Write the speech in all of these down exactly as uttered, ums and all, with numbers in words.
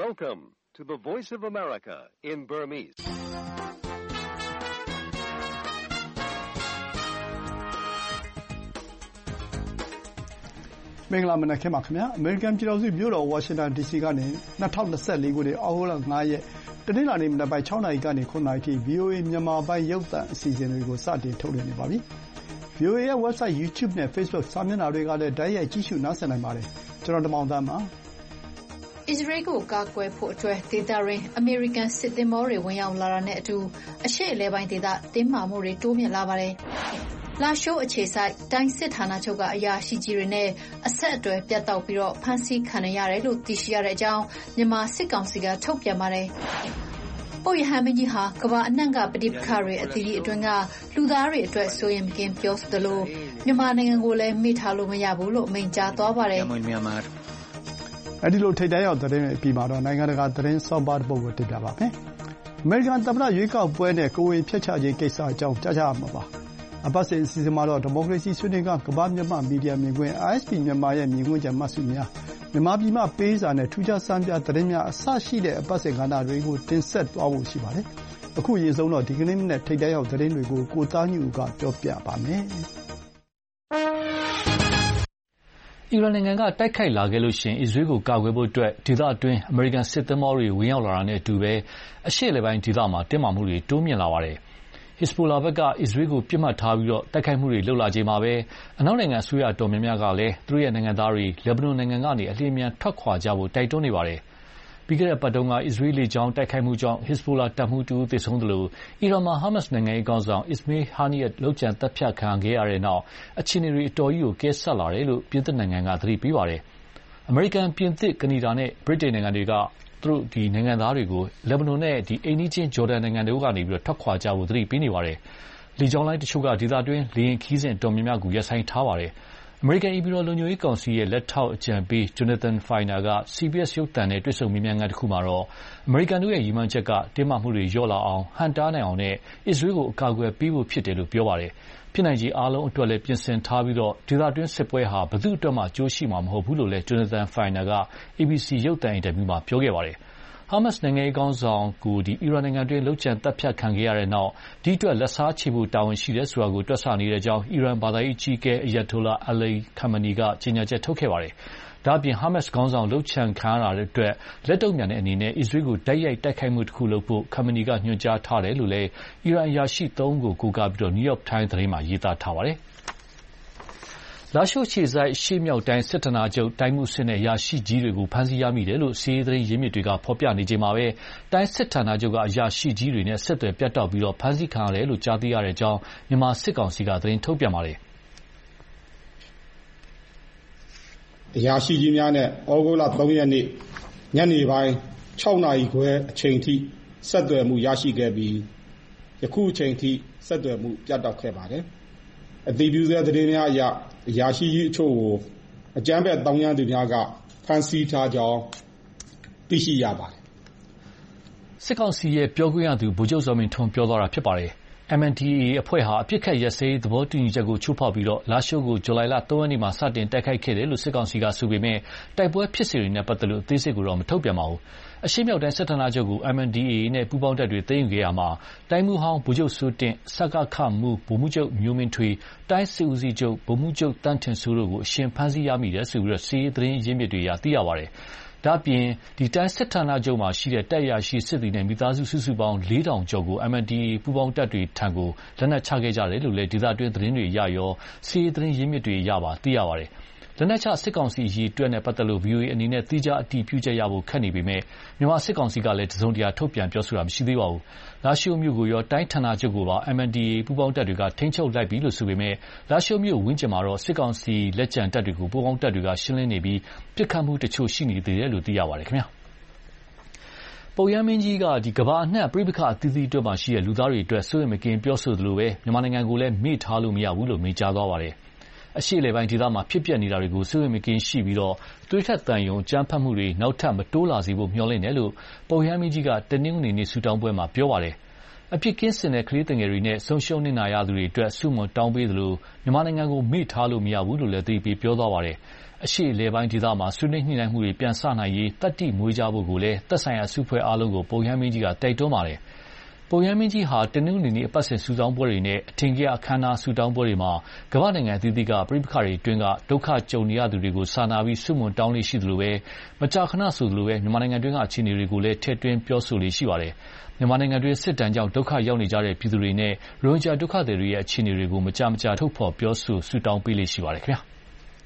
Welcome to the Voice of America in Burmese. မင်္ဂလာမနက်ခင်းပါခင်ဗျာအမေရိကန်ပြည်ထောင်စုမြို့တော်ဝါရှင်တန်ဒီစီကနေ၂၀၂၄ခုနှစ်အောက်တိုဘာလ၅ရက်တနင်္လာနေ့မနက်ပိုင်း၆နာရီကနေခုနာရီထိ ဗွီအိုအေ မြန်မာပိုင်းရုပ်သံအစီအစဉ်တွေကိုစတင်ထုတ်လွှင့်နေပါပြီ။ ဗွီအိုအေ ရဲ့ website, YouTube နဲ့ Facebook စာမျက်နှာတွေကလည်းတိုက်ရိုက်ကြည့်ရှုနားဆင်နိုင်ပါတယ်။ကျွန်တော်တမောင်သန်းပါ။အစ္စရေးကိုကာကွယ်ဖို့အတွက်ဒေသရင်းအမေရိကန်စစ်သင်္ဘောတွေဝင်ရောက်လာတာနဲ့အတူအရှေ့အလယ်ပိုင်းဒေသတင်းမာမှုတွေတိုးမြင့်လာပါတယ်။လာရှိုးအခြေစိုက်တိုင်းစစ်ဌာနချုပ်ကအရာရှိကြီးတွေနဲ့အဆက်အသွယ်ပြတ်တောက်ပြီးတော့ဖမ်းဆီးခံရတယ်လို့သိရှိရတဲ့အကြောင်းမြန်မာစစ်ကောင်စီကထုတ်ပြန်ပါတယ်။ပုပ်ရဟန်းမင်းကြီးဟာကမ္ဘာအနှံ့ကပဋိပက္ခတွေအသီးသီးအတွင်းကလူသားတွေအတွက်စိုးရိမ်မကင်းပြောဆိုသလိုမြန်မာနိုင်ငံကိုလည်းမေ့ထားလို့မရဘူးလို့မိန့်ကြားသွားပါတယ်။အဲဒီလိုထိပ်တန်းရောက်သတင်းတွေအပြီးမှာတော့နိုင်ငံတကာသတင်းဆောင်းပါးတစ်ပုဒ်ကိုတင်ပြပါမယ်။အမေရိကန်သမ္မတရွေးကောက်ပွဲနဲ့ကိုယ်ဝန်ဖျက်ချခြင်းကိစ္စအကြောင်းကြားကြရမှာပါ။အပတ်စဉ်အစီအစဉ်မှာတော့ဒီမိုကရေစီဆွေးနွေးခန်းကမ္ဘာ့မျက်မှောက်မီဒီယာမြင်ကွင်း I S P မြန်မာရဲ့မြင်ကွင်းကျမှတ်စုများမြန်မာပြည်မှပေးစာနဲ့ထူးခြားစမ်းပြသတင်းများအစရှိတဲ့အပတ်စဉ်ကဏ္ဍတွေကိုတင်ဆက်သွားဖို့ရှိပါတယ်။အခုအရင်ဆုံးတော့ဒီကနေ့နဲ့ထိပ်တန်းရောက်သတင်းတွေကိုကိုသားညူကပြောပြပါမယ်။အီရန်နိုင်ငံကတိုက်ခိုက်လာခဲ့လို့ရှိရင်အစ္စရေးကိုကာကွယ်ဖို့အတွက်ဒေသအတွင်းအမေရိကန်စစ်သင်္ဘောတွေဝင်ရောက်လာတာနဲ့အတူပဲအရှေ့အလယ်ပိုင်းဒေသမှာတင်းမာမှုတွေတိုးမြင့်လာပါတယ်။ Hezbollah ဘက်ကအစ္စရေးကိုပြစ်မှတ်ထားပြီးတိုက်ခိုက်မှုတွေလုပ်လာချိန်မှာပဲအနောက်နိုင်ငံအစိုးရအတော်များများကလည်းသူတို့ရဲ့နိုင်ငံသားတွေလက်ဘနွန်နိုင်ငံကနေအလျင်အမြန်ထွက်ခွာကြဖို့တိုက်တွန်းနေပါတယ်။ပြီးခဲ့တဲ့အပတ်တုန်းကအစ္စရေးလေကြောင်းတိုက်ခိုက်မှုကြောင့် Hezbollah တပ်မှူးတဦးသေဆုံးသလိုအီရန်မှာ Hamas နိုင်ငံရေးခေါင်းဆောင် Ismail Haniyeh လုပ်ကြံသတ်ဖြတ်ခံခဲ့ရတဲ့နောက်အခြေအနေတွေအတော်ကြီးကိုကဲဆတ်လာတယ်လို့ပြင်သစ်နိုင်ငံကသတိပေးပါတယ်။အမေရိကန်၊ပြင်သစ်၊ကနေဒါနဲ့ဗြိတိန်နိုင်ငံတွေကသူတို့ဒီနိုင်ငံသားတွေကိုလက်ဘနွန်နဲ့ဒီအိမ်နီးချင်းဂျော်ဒန်နိုင်ငံတို့ကနေပြီးတော့ထွက်ခွာကြဖို့သတိပေးနေပါတယ်။လေကြောင်းလိုင်းတချို့ကဒေသတွင်းလေယာဉ်ခရီးစဉ်တော်များများကိုရပ်ဆိုင်းထားပါတယ်။အမေရိကန်အီပြည်တော်လုံခြုံရေးကောင်စီရဲ့လက်ထောက်အကြံပေး Jonathan Finer က C B S ရုပ်သံနဲ့တွေ့ဆုံမေးမြန်းခန်းတစ်ခုမှာတော့အမေရိကန်တို့ရဲ့ရည်မှန်းချက်ကတင်းမာမှုတွေလျော့လာအောင်ဟန့်တားနိုင်အောင်နဲ့အစ္စရေးကိုအကာအကွယ်ပေးဖို့ဖြစ်တယ်လို့ပြောပါတယ်။ဖြစ်နိုင်ခြေအားလုံးအတွက်လည်းပြင်ဆင်ထားပြီးတော့ဒေသတွင်းစစ်ပွဲဟာဘယ်သူ့အတွက်မှကြိုးရှိမှာမဟုတ်ဘူးလို့လည်း Jonathan Finer က A B C ရုပ်သံအင်တာဗျူးမှာပြောခဲ့ပါတယ်။ Hamas နိုင်ငံရေးခေါင်းဆောင်ကိုအီရန်နိုင်ငံတွင်းလုပ်ကြံသတ်ဖြတ်ခံခဲ့ရတဲ့နောက်ဒီအတွက်လက်စားချေဖို့တာဝန်ရှိတယ်ဆိုတာကိုတွက်ဆနေတဲ့အကြောင်းအီရန်ဘာသာရေးအကြီးအကဲ Ayatollah Ali Khamenei ကကြေညာချက်ထုတ်ခဲ့ပါတယ်။ဒါ့အပြင် Hamas ခေါင်းဆောင်လုပ်ကြံခံရတဲ့အတွက်လက်တုံ့ပြန်တဲ့အနေနဲ့အစ္စရေးကိုတိုက်ရိုက်တိုက်ခိုက်မှုတစ်ခုလုပ်ဖို့ Khamenei ကညွှန်ကြားထားတယ်လို့လည်းအီရန်အရာရှိသုံးဦးကိုကိုးကားပြီး New York Times သတင်းမှာရေးသားထားပါတယ်။လာရှိုးအခြေစိုက်အရှေ့မြောက်တိုင်းစစ်ဌာနချုပ်တိုင်းမှူးစစ်နဲ့အရာရှိကြီးတွေကိုဖမ်းဆီးရမိတယ်လို့စစ်ရေးသတင်းရင်းမြစ်တွေကဖော်ပြနေချိန်မှာပဲတိုင်းစစ်ဌာနချုပ်ကအရာရှိကြီးတွေနဲ့ဆက်သွယ်ပြတ်တောက်ပြီးဖမ်းဆီးခံရတယ်လို့ကြားသိရတဲ့အကြောင်းမြန်မာစစ်ကောင်စီကသတင်းထုတ်ပြန်ပါတယ်။အရာရှိကြီးများနဲ့ဩဂုတ်လသုံးရက်နေ့ညနေပိုင်း၆နာရီခွဲအချိန်ထိဆက်သွယ်မှုရရှိခဲ့ပြီးယခုအချိန်ထိဆက်သွယ်မှုပြတ်တောက်ခဲ့ပါတယ်။အတည်ပြုသောသတင်းများအရအရာရှိကြီးအချို့ကိုအကြမ်းဖက်သောင်းကျန်းသူများကဖမ်းဆီးထားကြောင်းသိရှိရပါတယ်။စစ်ကောင်စီရဲ့ပြောခွင့်ရသူဗိုလ်ချုပ်ဇော်မင်းထွန်းပြောသွားတာဖြစ်ပါတယ်။ M N D A A အဖွဲ့ဟာအပစ်အခတ်ရပ်စဲရေးသဘောတူညီချက်ကိုချိုးဖောက်ပြီးလာရှိုးကိုဇူလိုင်လသုံးရက်နေ့မှာစတင်တိုက်ခိုက်ခဲ့တယ်လို့စစ်ကောင်စီကဆိုပေမယ့်တိုက်ပွဲဖြစ်စဉ်တွေနဲ့ပတ်သက်လို့အသေးစိတ်ကိုတော့မထုတ်ပြန်ပါဘူး။အရှေ့မြောက်တိုင်းစစ်ဌာနချုပ်ကို M N D A A နဲ့ပူးပေါင်းတပ်တွေသိမ်းယူခဲ့ရမှာတိုင်းမှူးဟောင်းဗိုလ်ချုပ်စိုးတင့်စကခမှူးဗိုလ်မှူးချုပ်မျိုးမင်းထွေးတိုင်းစစ်ဦးစီးချုပ်ဗိုလ်မှူးချုပ်တန်းထင်စိုးတို့ကိုအရှင်ဖမ်းဆီးရမိတယ်ဆိုပြီးစစ်ရေးသတင်းရင်းမြစ်တွေအရသိရပါတယ်။ဒါ့အပြင်တိုင်းစစ်ဌာနချုပ်မှာရှိတဲ့တပ်အရာရှိစစ်သည်နဲ့မိသားစုစုစုပေါင်းလေးထောင်ကျော်ကို M N D A A ပူးပေါင်းတပ်တွေထံကိုလက်နက်ချခဲ့ကြတယ်လို့လည်းဒေသတွင်းသတင်းတွေအရရောစစ်ရေးသတင်းရင်းမြစ်တွေအရပါသိရပါတယ်။လက်နက်ချစစ်ကောင်စီအရေးအတွက်နဲ့ပတ်သက်လို့ ဗွီအိုအေအနေနဲ့သီးခြားအတည်ပြုချက်ရဖို့ခက်နေပေမယ့်မြန်မာစစ်ကောင်စီကလည်းတစုံတရာထုတ်ပြန်ပြောဆိုတာမရှိသေးပါဘူး။လာရှိုးမြို့ကိုရောတိုင်းဌာနချုပ်ကိုပါ M N D A A ပူးပေါင်းတပ်တွေကထိန်းချုပ်လိုက်ပြီလို့ဆိုပေမယ့်လာရှိုးမြို့ဝန်းကျင်မှာတော့စစ်ကောင်စီလက်ကျန်တပ်တွေကိုပူးပေါင်းတပ်တွေကရှင်းလင်းနေပြီးပစ်ခတ်မှုတချို့ရှိနေသေးတယ်လို့သိရပါတယ်ခင်ဗျာ။ပုပ်ရဟန်းမင်းကြီးကကမ္ဘာအနှံ့ပဋိပက္ခအသီးသီးအတွက်ရှိတဲ့လူသားတွေအတွက်စိုးရိမ်မကင်းပြောဆိုသလိုပဲမြန်မာနိုင်ငံကိုလည်းမေ့ထားလို့မရဘူးလို့မိန့်ကြားသွားပါတယ်။အရှေ့အလယ်ပိုင်းဒေသမှာဖြစ်ပျက်နေတာတွေကိုစိုးရိမ်မကင်းရှိပြီးသွေးထွက်သံယိုအကြမ်းဖက်မှုတွေနောက်ထပ်မတိုးလာစေဖို့မျှော်လင့်တယ်လို့ပုပ်ရဟန်းမင်းကြီးကတနင်္ဂနွေနေ့ဆုတောင်းပွဲမှာပြောပါတယ်။အပြစ်ကင်းစင်တဲ့ကလေးသူငယ်တွေနဲ့ဆုံးရှုံးနစ်နာရသူတွေအတွက်ဆုမွန်တောင်းပေးသလိုမြန်မာနိုင်ငံကိုမေ့ထားလို့မရဘူးလို့လည်းသတိပေးပြောသွားပါတယ်။အရှေ့အလယ်ပိုင်းဒေသမှာဆွေးနွေးညှိနှိုင်းမှုတွေပြန်စနိုင်ရေးသတ္တိမွေးကြဖို့ကိုလည်းသက်ဆိုင်ရာစုဖွဲ့အားလုံးကိုပုပ်ရဟန်းမင်းကြီးကတိုက်တွန်းပါတယ်။ပုပ်ရဟန်းမင်းကြီးဟာတနင်္ဂနွေနေ့အပတ်စဉ်ဆုတောင်းပွဲတွေနဲ့အထင်ကရအခမ်းအနားဆုတောင်းပွဲတွေမှာကမ္ဘာနိုင်ငံအသီးသီးကပဋိပက္ခတွေအတွင်းကဒုက္ခကြုံနေရသူတွေကိုစာနာပြီးဆုမွန်တောင်းလေးရှိသလိုပဲမကြာခဏဆိုသလိုပဲမြန်မာနိုင်ငံတွင်းကအခြေအနေတွေကိုလည်းထည့်သွင်းပြောဆိုလေးရှိပါတယ်။မြန်မာနိုင်ငံတွင်းစစ်တမ်းကြောင့်ဒုက္ခရောက်နေကြတဲ့ပြည်သူတွေနဲ့ရိုဟင်ဂျာဒုက္ခသည်တွေရဲ့အခြေအနေတွေကိုမကြာမကြာထုတ်ဖော်ပြောဆိုဆုတောင်းပေးလေးရှိပါတယ်ခင်ဗျာ။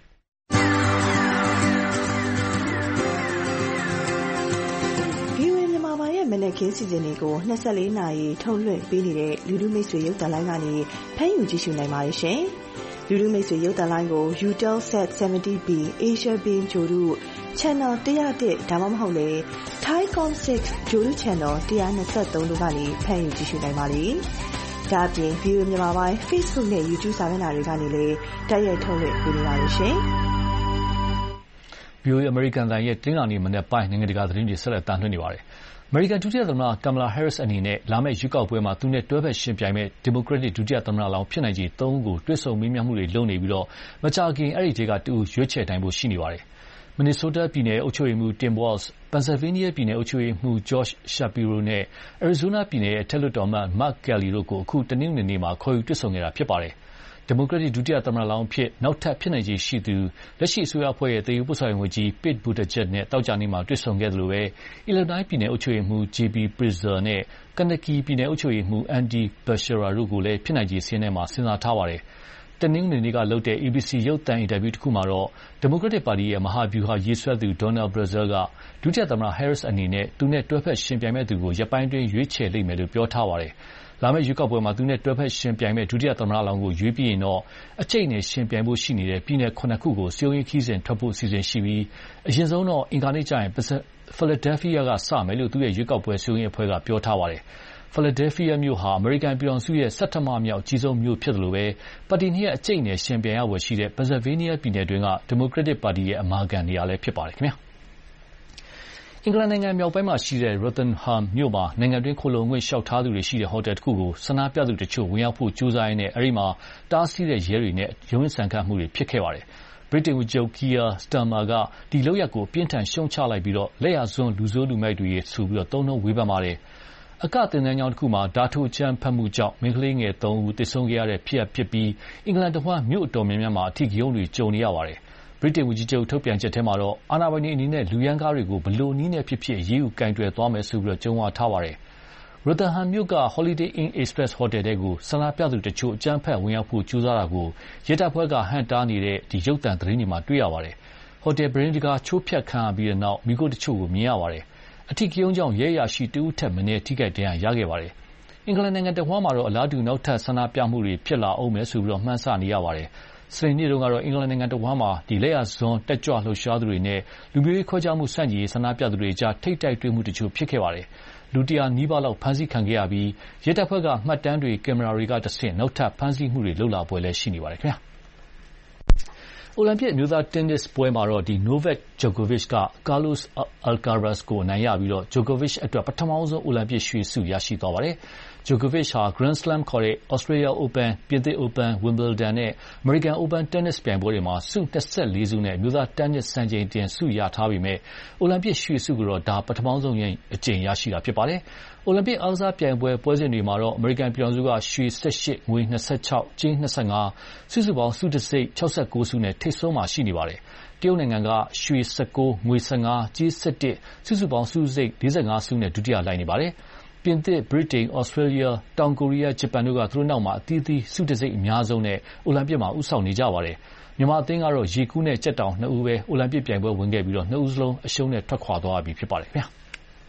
မနက်ခင်းစီစဉ်တွေကို၂၄နာရီထုတ်လွှင့်ပေးနေတဲ့လူလူမိတ်ဆွေရုပ်သံလိုင်းကနေဖမ်းယူကြည့်ရှုနိုင်ပါတယ်ရှင်။လူလူမိတ်ဆွေရုပ်သံလိုင်းကို Eutelsat 70 B Asia Beam ဂြိုလ်တု Channel one oh oneဒါမှမဟုတ်လေ Thaicom six ဂြိုလ်တု Channel one twenty-threeတို့ကနေဖမ်းယူကြည့်ရှုနိုင်ပါတယ်။ဒါ့အပြင် ဗီအိုအေမြန်မာပိုင်း Facebook နဲ့ YouTube စာမျက်နှာတွေကနေလည်းတိုက်ရိုက်ထုတ်လွှင့်ပေးနေပါတယ်ရှင်။ဗီအိုအေအမေရိကန်အသံရဲ့တင်းလာနေမနေ့ပိုင်းနိုင်ငံတကာသတင်းတွေဆက်လက်တန်လှည့်နေပါတယ်။အမေရိကန်ဒုတိယသမ္မတကမ်မလာဟဲရစ်အနေနဲ့လာမယ့်ရွေးကောက်ပွဲမှာသူနဲ့တွဲဖက်ယှဉ်ပြိုင်မယ့်ဒီမိုကရက်တစ်ဒုတိယသမ္မတလောင်းဖြစ်နိုင်ခြေသုံးဦးကိုတွေ့ဆုံမေးမြန်းမှုတွေလုပ်နေပြီးမကြာခင်အဲဒီထဲကတဦးရွေးချယ်နိုင်ဖို့ရှိနေပါတယ်။ မင်နီဆိုးတားပြည်နယ်အုပ်ချုပ်ရေးမှူး Tim Walz, ပန်ဆယ်ဗေးနီးယားပြည်နယ်အုပ်ချုပ်ရေးမှူး Josh Shapiro နဲ့ အရီဇိုးနားပြည်နယ်အထက်လွှတ်တော်အမတ် Mark Kelly တို့ကိုအခုတနင်္ဂနွေနေ့မှာခေါ်ယူတွေ့ဆုံခဲ့တာဖြစ်ပါတယ်။ ဒီမိုကရက်တစ်ဒုတိယသမ္မတလောင်းအဖြစ်နောက်ထပ်ဖြစ်နိုင်ခြေရှိသူလက်ရှိအစိုးရအဖွဲ့ရဲ့သယ်ယူပို့ဆောင်ရေးဝန်ကြီး Pete Buttigieg နဲ့သောကြာနေ့မှာတွေ့ဆုံခဲ့သလိုပဲ Illinois ပြည်နယ်အုပ်ချုပ်ရေးမှူး J B Pritzker နဲ့ Kentucky ပြည်နယ်အုပ်ချုပ်ရေးမှူး Andy Bashara တို့ကိုလည်းဖြစ်နိုင်ခြေစာရင်းထဲမှာစဉ်းစားထားပါတယ်။တနင်္ဂနွေနေ့ကလုပ်တဲ့ A B C ရုပ်သံအင်တာဗျူးတခုမှာတော့ဒီမိုကရက်တစ်ပါတီရဲ့မဟာဗျူဟာရေးဆွဲသူ Donald Brazile ကဒုတိယသမ္မတ Harris အနေနဲ့သူနဲ့တွဲဖက်ယှဉ်ပြိုင်မယ့်သူကိုရက်ပိုင်းအတွင်းရွေးချယ်လိမ့်မယ်လို့ပြောထားပါတယ်။လာမယ့်ရွေးကောက်ပွဲမှာသူနဲ့တွဲဖက်ယှဉ်ပြိုင်မယ့်ဒုတိယသမ္မတလောင်းကိုရွေးပြီးရင်တော့အကျိတ်နဲ့ယှဉ်ပြိုင်ဖို့ရှိနေတဲ့ပြည်နယ်ခုနှစ်ခုကိုစည်းရုံးရေးခရီးစဉ်ထွက်ဖို့အစီအစဉ်ရှိပြီးအရင်ဆုံးတော့အင်္ဂါနေ့ကျရင် Philadelphia ကစမယ်လို့သူ့ရဲ့ရွေးကောက်ပွဲစည်းရုံးရေးအဖွဲ့ကပြောထားပါတယ်။ Philadelphia မြို့ဟာအမေရိကန်ပြည်ထောင်စုရဲ့ဆဌမမြောက်အကြီးဆုံးမြို့ဖြစ်သလိုပဲပါတီနှစ်ရပ်အကျိတ်နဲ့ယှဉ်ပြိုင်ရဖွယ်ရှိတဲ့ Pennsylvania ပြည်နယ်တွင်းကဒီမိုကရက်တစ်ပါတီရဲ့အမာခံနေရာလည်းဖြစ်ပါတယ်ခင်ဗျာ။အင်္ဂလန်နိုင်ငံမြောက်ပိုင်းမှာရှိတဲ့ Rotherham မြို့မှာနိုင်ငံတွင်းခိုလှုံခွင့်လျှောက်ထားသူတွေရှိတဲ့ဟိုတယ်တခုကိုဆန္ဒပြသူတချို့ဝင်ရောက်ဖို့ကြိုးစားရင်းနဲ့အဲဒီမှာတားဆီးတဲ့ရဲတွေနဲ့ရုန်းရင်းဆန်ခတ်မှုတွေဖြစ်ခဲ့ပါတယ်။ ဗြိတိန်ဝန်ကြီးချုပ် Keir Starmer ကဒီလုပ်ရပ်ကိုအပြင်းထန်ရှုံ့ချလိုက်ပြီးလက်ယာစွန်းလူဆိုးလူမိုက်တွေဆိုပြီးသုံးနှုန်းဝေဖန်ပါတယ်။အကသင်တန်းကျောင်းတခုမှာဓားထိုးအကြမ်းဖက်မှုကြောင့်မိန်းကလေးငယ်သုံးဦးသေဆုံးခဲ့ရတဲ့ဖြစ်ရပ်ဖြစ်ပြီးအင်္ဂလန်တဝှမ်းမြို့အတော်များများမှာအဓိကရုဏ်းတွေကြုံနေရပါတယ်။ဗြိတိန်ဝန်ကြီးချုပ်ထုတ်ပြန်ချက်ထဲမှာတော့အာဏာပိုင်တွေအနေနဲ့လူရန်ကားတွေကိုဘယ်လိုနည်းနဲ့ဖြစ်ဖြစ်အရေးယူကိုင်တွယ်သွားမယ်ဆိုပြီးကြုံဝါထားပါတယ်။ Rotherham မြို့က Holiday Inn Express ဟိုတယ်ထဲကိုဆန္ဒပြသူတချို့အကြမ်းဖက်ဝင်ရောက်ဖို့ကြိုးစားတာကိုရဲတပ်ဖွဲ့ကဟန့်တားနေတဲ့ရုပ်သံသတင်းတွေမှာတွေ့ရပါတယ်။ဟိုတယ်ပြတင်းတကာချိုးဖျက်ခံရပြီးတဲ့နောက်မီးခိုးတချို့ကိုမြင်ရပါတယ်။အဓိကရုဏ်းကြောင့်ရဲအရာရှိတဦးထက်မနည်းထိခိုက်ဒဏ်ရာရခဲ့ပါတယ်။အင်္ဂလန်နိုင်ငံတဝှမ်းမှာတော့အလားတူနောက်ထပ်ဆန္ဒပြမှုတွေဖြစ်လာအောင်မယ်ဆိုပြီးမှန်းဆနေရပါတယ်။စနေနေ့တုန်းကတော့အင်္ဂလန်နိုင်ငံတဝှမ်းမှာလက်ယာစွန်းတက်ကြွလှုပ်ရှားသူတွေနဲ့လူမျိုးရေးခွဲခြားမှုဆန့်ကျင်ရေးဆန္ဒပြသူတွေကြားထိပ်တိုက်တွေ့မှုတချို့ဖြစ်ခဲ့ပါတယ်။လူတရာနီးပါးလောက်ဖမ်းဆီးခံခဲ့ရပြီးရဲတပ်ဖွဲ့ကမှတ်တမ်းတွေကင်မရာတွေကတဆင့်နောက်ထပ်ဖမ်းဆီးမှုတွေလုပ်လာပွဲလည်းရှိနေပါတယ်ခင်ဗျာ။အိုလံပစ်အမျိုးသားတင်းနစ်ပွဲမှာတော့ Novak Djokovic က Carlos Alcaraz ကိုအနိုင်ရပြီး Djokovic အတွက်ပထမဆုံးအိုလံပစ်ရွှေဆုရရှိသွားပါတယ်။ Djokovic ဟာ Grand Slam ခေါ်တဲ့ Australia Open, ပြင်သစ် Open, Wimbledon နဲ့ American Open တင်းနစ်ပြိုင်ပွဲတွေမှာဆု၂၄ဆုနဲ့အမျိုးသားတင်းနစ်စံချိန်တင်ဆုရထားပေမဲ့အိုလံပစ်ရွှေဆုကိုတော့ဒါပထမဆုံးအကြိမ်ရရှိတာဖြစ်ပါတယ်။အိုလံပစ်အားကစားပြိုင်ပွဲပွဲစဉ်တွေမှာတော့အမေရိကန်ပြည်ထောင်စုကရွှေ၁၈၊ငွေ၂၆၊ကြေး၂၅စုစုပေါင်းဆုတံဆိပ်၆၉ဆုနဲ့ထိပ်ဆုံးမှာရှိနေပါတယ်။တရုတ်နိုင်ငံကရွှေ၁၉၊ငွေ၁၅၊ကြေး၁၁စုစုပေါင်းဆုတံဆိပ်၄၅ဆုနဲ့ဒုတိယလိုက်နေပါတယ်။ပြင်သစ်၊ဗြိတိန်၊ဩစတြေးလျ၊တောင်ကိုရီးယား၊ဂျပန်တို့ကသူတို့နောက်မှာအသီးသီးဆုတံဆိပ်အများဆုံးနဲ့အိုလံပစ်မှာဦးဆောင်နေကြပါတယ်။မြန်မာအသင်းကတော့ရေကူးနဲ့ကြက်တောင်နှစ်ဦးပဲအိုလံပစ်ပြိုင်ပွဲဝင်ခဲ့ပြီးနှစ်ဦးစလုံးအရှုံးနဲ့ထွက်ခွာသွားပြီဖြစ်ပါတယ်ခင်ဗျာ။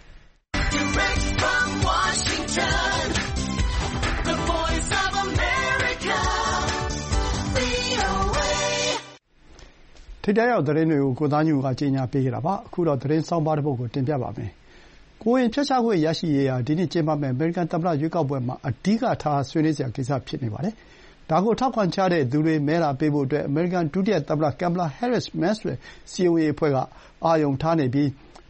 Washington, the voice of America, V O A ထိပ်တန်းရောက်သတင်းတွေကိုကိုသားညူကကြီးညာပေးခဲ့တာပါ။အခုတော့သတင်းဆောင်းပါးတစ်ပုဒ်ကိုတင်ပြပါမယ်။ကိုဝင်ဖျက်ချခွင့်ရရှိရေးဟာဒီနေ့ကျင်းပမယ့်အမေရိကန်သမ္မတရွေးကောက်ပွဲမှာအဓိကထားဆွေးနွေးစရာကိစ္စဖြစ်နေပါတယ်။ဒါကိုထောက်ခံကြတဲ့သူတွေမဲလာပေးဖို့အတွက်အမေရိကန်ဒုတိယသမ္မတကမ်မလာဟဲရစ်မဲဆွယ်စည်းရုံးရေးအဖွဲ့ကအာရုံထားနေပြီး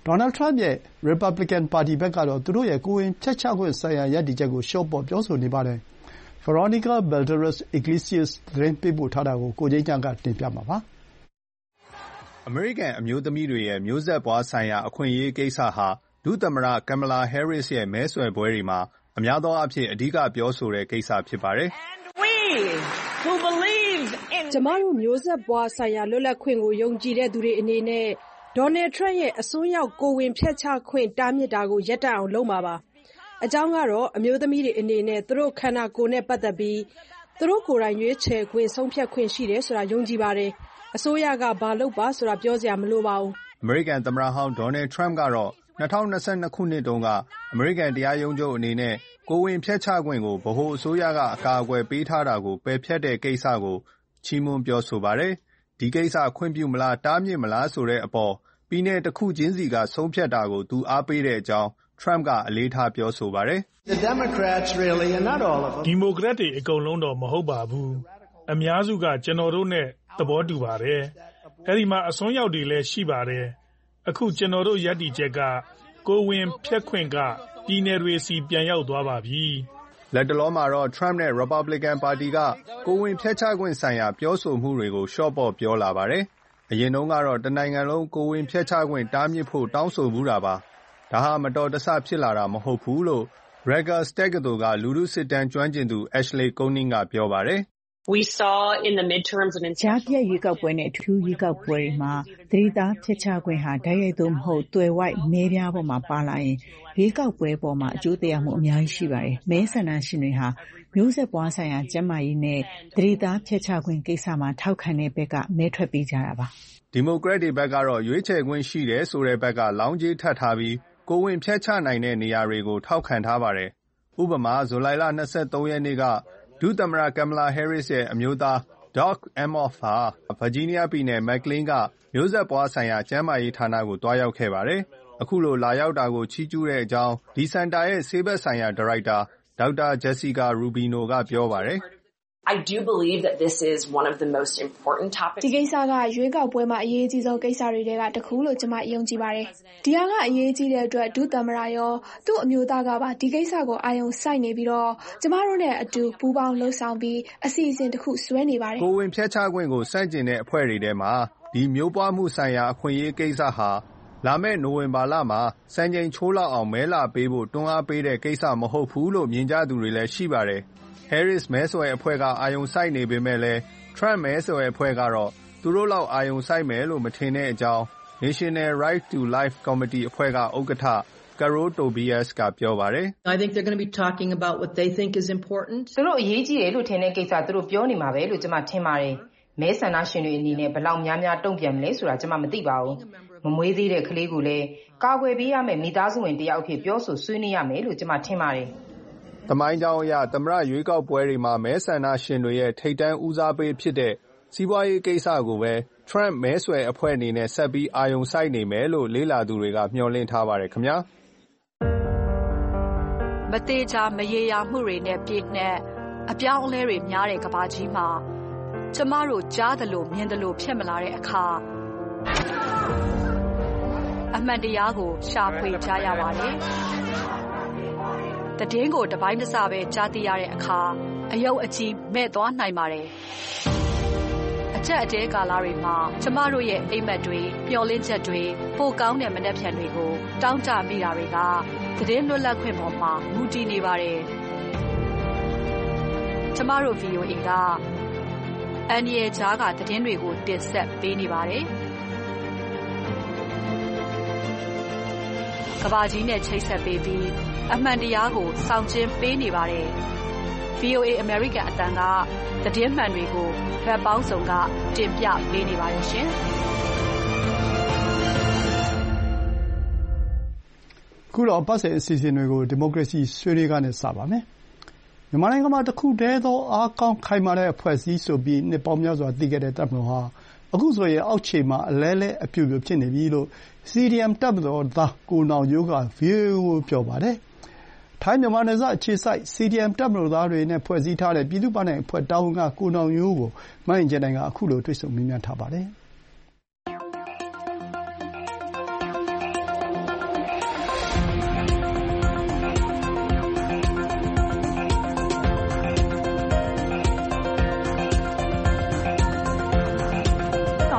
ဒေါ်နယ်ထရမ့်ရဲ့ ရီပတ်ဘလီကန်ပါတီဘက်ကတော့သူတို့ရဲ့ကိုယ်ဝန်ဖျက်ချခွင့်ဆိုင်ရာရပ်တည်ချက်ကိုလျှော့ပေါ့ပြောဆိုနေပါတယ်။ Veronica Balderas Iglesias သတင်းပေးပို့ထားတာကိုကိုငြိမ်းချမ်းကတင်ပြမှာပါ။အမေရိကန်အမျိုးသမီးတွေရဲ့မျိုးဆက်ပွားဆိုင်ရာအခွင့်အရေးကိစ္စဟာဒုသမ္မတ Kamala Harris ရဲ့မဲဆွယ်ပွဲတွေမှာအများသောအားဖြင့်အဓိကပြောဆိုတဲ့ကိစ္စဖြစ်ပါတယ်။ "ကျမတို့မျိုးဆက်ပွားဆိုင်ရာလွတ်လပ်ခွင့်ကိုယုံကြည်တဲ့သူတွေအနေနဲ့ဒေါ်နယ်ထရမ့်ရဲ့အစွန်းရောက်ကိုယ်ဝန်ဖျက်ချခွင့်တားမြစ်တာကိုရပ်တန့်အောင်လုပ်မှာပါ။အကြောင်းကတော့အမျိုးသမီးတွေအနေနဲ့သူတို့ခန္ဓာကိုယ်နဲ့ပတ်သက်ပြီးသူတို့ကိုယ်တိုင်ရွေးချယ်ခွင့်ဆုံးဖြတ်ခွင့်ရှိတယ်ဆိုတာယုံကြည်ပါတယ်။အစိုးရကဘာလုပ်ပါဆိုတာပြောစရာမလိုပါဘူး။ " အမေရိကန်သမ္မတဟောင်းဒေါ်နယ်ထရမ့်ကတော့၂၀၂၂ခုနှစ်တုန်းကအမေရိကန်တရားရုံးချုပ်အနေနဲ့ကိုယ်ဝန်ဖျက်ချခွင့်ကိုဗဟိုအစိုးရကအကာအကွယ်ပေးထားတာကိုပယ်ဖျက်တဲ့ကိစ္စကိုချီးမွမ်းပြောဆိုပါတယ်။ဒီကိစ္စခွင့်ပြုမလားတားမြစ်မလားဆိုတဲ့အပေါ်ပြည်နယ်တစ်ခုချင်းစီကဆုံးဖြတ်တာကိုသူအားပေးတဲ့အကြောင်းထရမ့်ကအလေးထားပြောဆိုပါတယ်။ "ဒီမိုကရက်တွေအကုန်လုံးတော့မဟုတ်ပါဘူး။အများစုကကျွန်တော်တို့နဲ့သဘောတူပါတယ်။အဲဒီမှာအစွန်းရောက်တွေလည်းရှိပါတယ်။အခုကျွန်တော်တို့ရပ်တည်ချက်ကကိုယ်ဝန်ဖျက်ခွင့်ကပြည်နယ်တွေစီပြန်ရောက်သွားပါပြီ။ " လတ်တလောမှာတော့ထရမ့်နဲ့ရီပတ်ဘလီကန်ပါတီကကိုယ်ဝန်ဖျက်ချခွင့်ဆိုင်ရာပြောဆိုမှုတွေကိုလျှော့ပေါ့ပြောလာပါတယ်။အရင်တုန်းကတော့တနိုင်ငံလုံးကိုယ်ဝန်ဖျက်ချခွင့်တားမြစ်ဖို့တောင်းဆိုဖူးတာပါ။ဒါဟာမတော်တဆဖြစ်လာတာမဟုတ်ဘူးလို့ Rutgers တက္ကသိုလ်ကလူထုစစ်တမ်းကျွမ်းကျင်သူ Ashley Koenig ကပြောပါတယ်။ "ကြားဖြတ်ရွေးကောက်ပွဲနဲ့အထူးရွေးကောက်ပွဲတွေမှာသတိသားဖျက်ချခွင့်ဟာတိုက်ရိုက်သို့မဟုတ်သွယ်ဝိုက်မဲပြားပေါ်မှာပါလာရင်ရွေးကောက်ပွဲပေါ်မှာအကျိုးသက်ရောက်မှုအများကြီးရှိပါတယ်။မဲဆန္ဒရှင်တွေဟာမျိုးဆက်ပွားဆိုင်ရာကျန်းမာရေးနဲ့သတိသားဖျက်ချခွင့်ကိစ္စမှာထောက်ခံတဲ့ဘက်ကမဲထွက်ပေးကြတာပါ။ " ဒီမိုကရက်တွေဘက်ကတော့ရွေးချယ်ခွင့်ရှိတယ်ဆိုတဲ့ဘက်ကလောင်းကြေးထပ်ထားပြီးကိုယ်ဝန်ဖျက်ချနိုင်တဲ့နေရာတွေကိုထောက်ခံထားပါတယ်။ဥပမာဇူလိုင်လ၂၃ရက်နေ့ကဒုသမ္မတ Kamala Harris ရဲ့အမျိုးသား Doug Emhoff ဟာဗာဂျီးနီးယားပြည်နယ် McLean ကမျိုးဆက်ပွားဆိုင်ရာကျန်းမာရေးဌာနကိုသွားရောက်ခဲ့ပါတယ်။အခုလိုလာရောက်တာကိုချီးကျူးတဲ့အကြောင်းဒီစင်တာရဲ့ဆေးဘက်ဆိုင်ရာဒါရိုက်တာဒေါက်တာ Jessica Rubino ကပြောပါတယ်။ "ဒီကိစ္စကရွေးကောက်ပွဲမှာအရေးကြီးဆုံးကိစ္စတွေထဲကတစ်ခုလို့ကျွန်မယုံကြည်ပါတယ်။ဒီဟာကအရေးကြီးတဲ့အတွက်ဒုသမ္မတရောသူ့အမျိုးသားကပါဒီကိစ္စကိုအာရုံစိုက်နေပြီးတော့ကျမတို့နဲ့အတူပူးပေါင်းလှုပ်ဆောင်ပြီးအစီအစဉ်တစ်ခုဆွဲနေပါတယ်။" ကိုယ်ဝန်ဖျက်ချခွင့်ကိုဆန့်ကျင်တဲ့အဖွဲ့တွေထဲမှာဒီမျိုးပွားမှုဆိုင်ရာအခွင့်အရေးကိစ္စဟာလာမယ့်နိုဝင်ဘာလမှာစံချိန်ချိုးလောက်အောင်မဲလာပေးဖို့တွန်းအားပေးတဲ့ကိစ္စမဟုတ်ဘူးလို့မြင်ကြသူတွေလည်းရှိပါတယ်။ Harris မဲဆွယ်အဖွဲ့ကအာရုံစိုက်နေပေမဲ့လည်း Trump မဲဆွယ်အဖွဲ့ကတော့သူတို့လောက်အာရုံစိုက်မယ်လို့မထင်တဲ့အကြောင်း National Right to Life Committee အဖွဲ့ကဥက္ကဋ္ဌ Carol Tobias ကပြောပါတယ်။ "သူတို့အရေးကြီးတယ်လို့ထင်တဲ့ကိစ္စသူတို့ပြောနေမှာပဲလို့ကျွန်မထင်ပါတယ်။မဲဆန္ဒရှင်တွေအနေနဲ့ဘယ်လောက်များများတုံ့ပြန်မလဲဆိုတာကျွန်မမသိပါဘူး။မမွေးသေးတဲ့ကလေးကိုလည်းကာကွယ်ပေးရမယ့်မိသားစုဝင်တစ်ယောက်အဖြစ်ပြောဆိုဆွေးနွေးရမယ်လို့ကျွန်မထင်ပါတယ်။ " သမိုင်းကြောင်းအရသမ္မတရွေးကောက်ပွဲတွေမှာမဲဆန္ဒရှင်တွေရဲ့ထိပ်တန်းဦးစားပေးဖြစ်တဲ့စီးပွားရေးကိစ္စကိုပဲ Trump မဲဆွယ်အဖွဲ့အနေနဲ့ဆက်ပြီးအာရုံစိုက်နေမယ်လို့လေ့လာသူတွေကမျှော်လင့်ထားပါတယ်ခင်ဗျာ။မသေချာမရေရာမှုတွေနဲ့ပြည့်နှက်အပြောင်းအလဲတွေများတဲ့ကမ္ဘာကြီးမှာကျမတို့ကြားသလိုမြင်သလိုဖြစ်မလာတဲ့အခါအမှန်တရားကိုရှာဖွေကြရပါတယ်။တည်င်းကိုတပိုင်းတစပဲကြားသိရတဲ့အခါအယုတ်အကြီးမဲ့သွားနိုင်ပါတယ်။အချက်အတဲကာလတွေမှာကျမတို့ရဲ့အိမ်မက်တွေမျှော်လင့်ချက်တွေပိုကောင်းတဲ့မနှက်ဖြန်တွေကိုတောင်းတမိတာတွေကတည်င်းလွတ်လပ်ခွင့်ပေါ်မှာမူတည်နေပါတယ်။ကျမတို့ V O A ကအန်ဒီရဲ့ကြားကတည်င်းတွေကိုတင်ဆက်ပေးနေပါတယ်။ကဘာကြီးနဲ့ချိတ်ဆက်ပေးပြီးအမှန်တရားကိုစောင့်ကျဉ်ပေးနေပါတယ်။ V O A American အတန်းကသတင်းမှန်တွေကိုဗတ်ပေါင်းစုံကတင်ပြပေးနေပါတယ်ရှင်။ခုတော့အပတ်စဉ်အစီအစဉ်တွေကိုဒီမိုကရေစီဆွေးနွေးခန်းနဲ့စပါမယ်။မြန်မာနိုင်ငံမှာတစ်ခုတည်းသောအားကောင်းခိုင်မာတဲ့အဖွဲ့အစည်းဆိုပြီးနှစ်ပေါင်းများစွာသိခဲ့တဲ့တပ်မတော်ဟာအခုဆိုရင်အောက်ခြေမှာအလဲလဲအပြိုပြိုဖြစ်နေပြီလို့ စီ ဒီ အမ် တပ်မတော်သားကိုနောင်ရိုးက ဗွီအိုအေ ကိုပြောပါတယ်။ထိုင်းမြန်မာနယ်စပ်အခြေစိုက် စီ ဒီ အမ် တပ်မတော်သားတွေနဲ့ဖွဲ့စည်းထားတဲ့ပြည်သူ့ပန်းတိုင်အဖွဲ့တာဝန်ခံကိုနောင်ရိုးကိုမအင်ကြင်းနိုင်ကအခုလိုတွေ့ဆုံမေးမြန်းထားပါတယ်။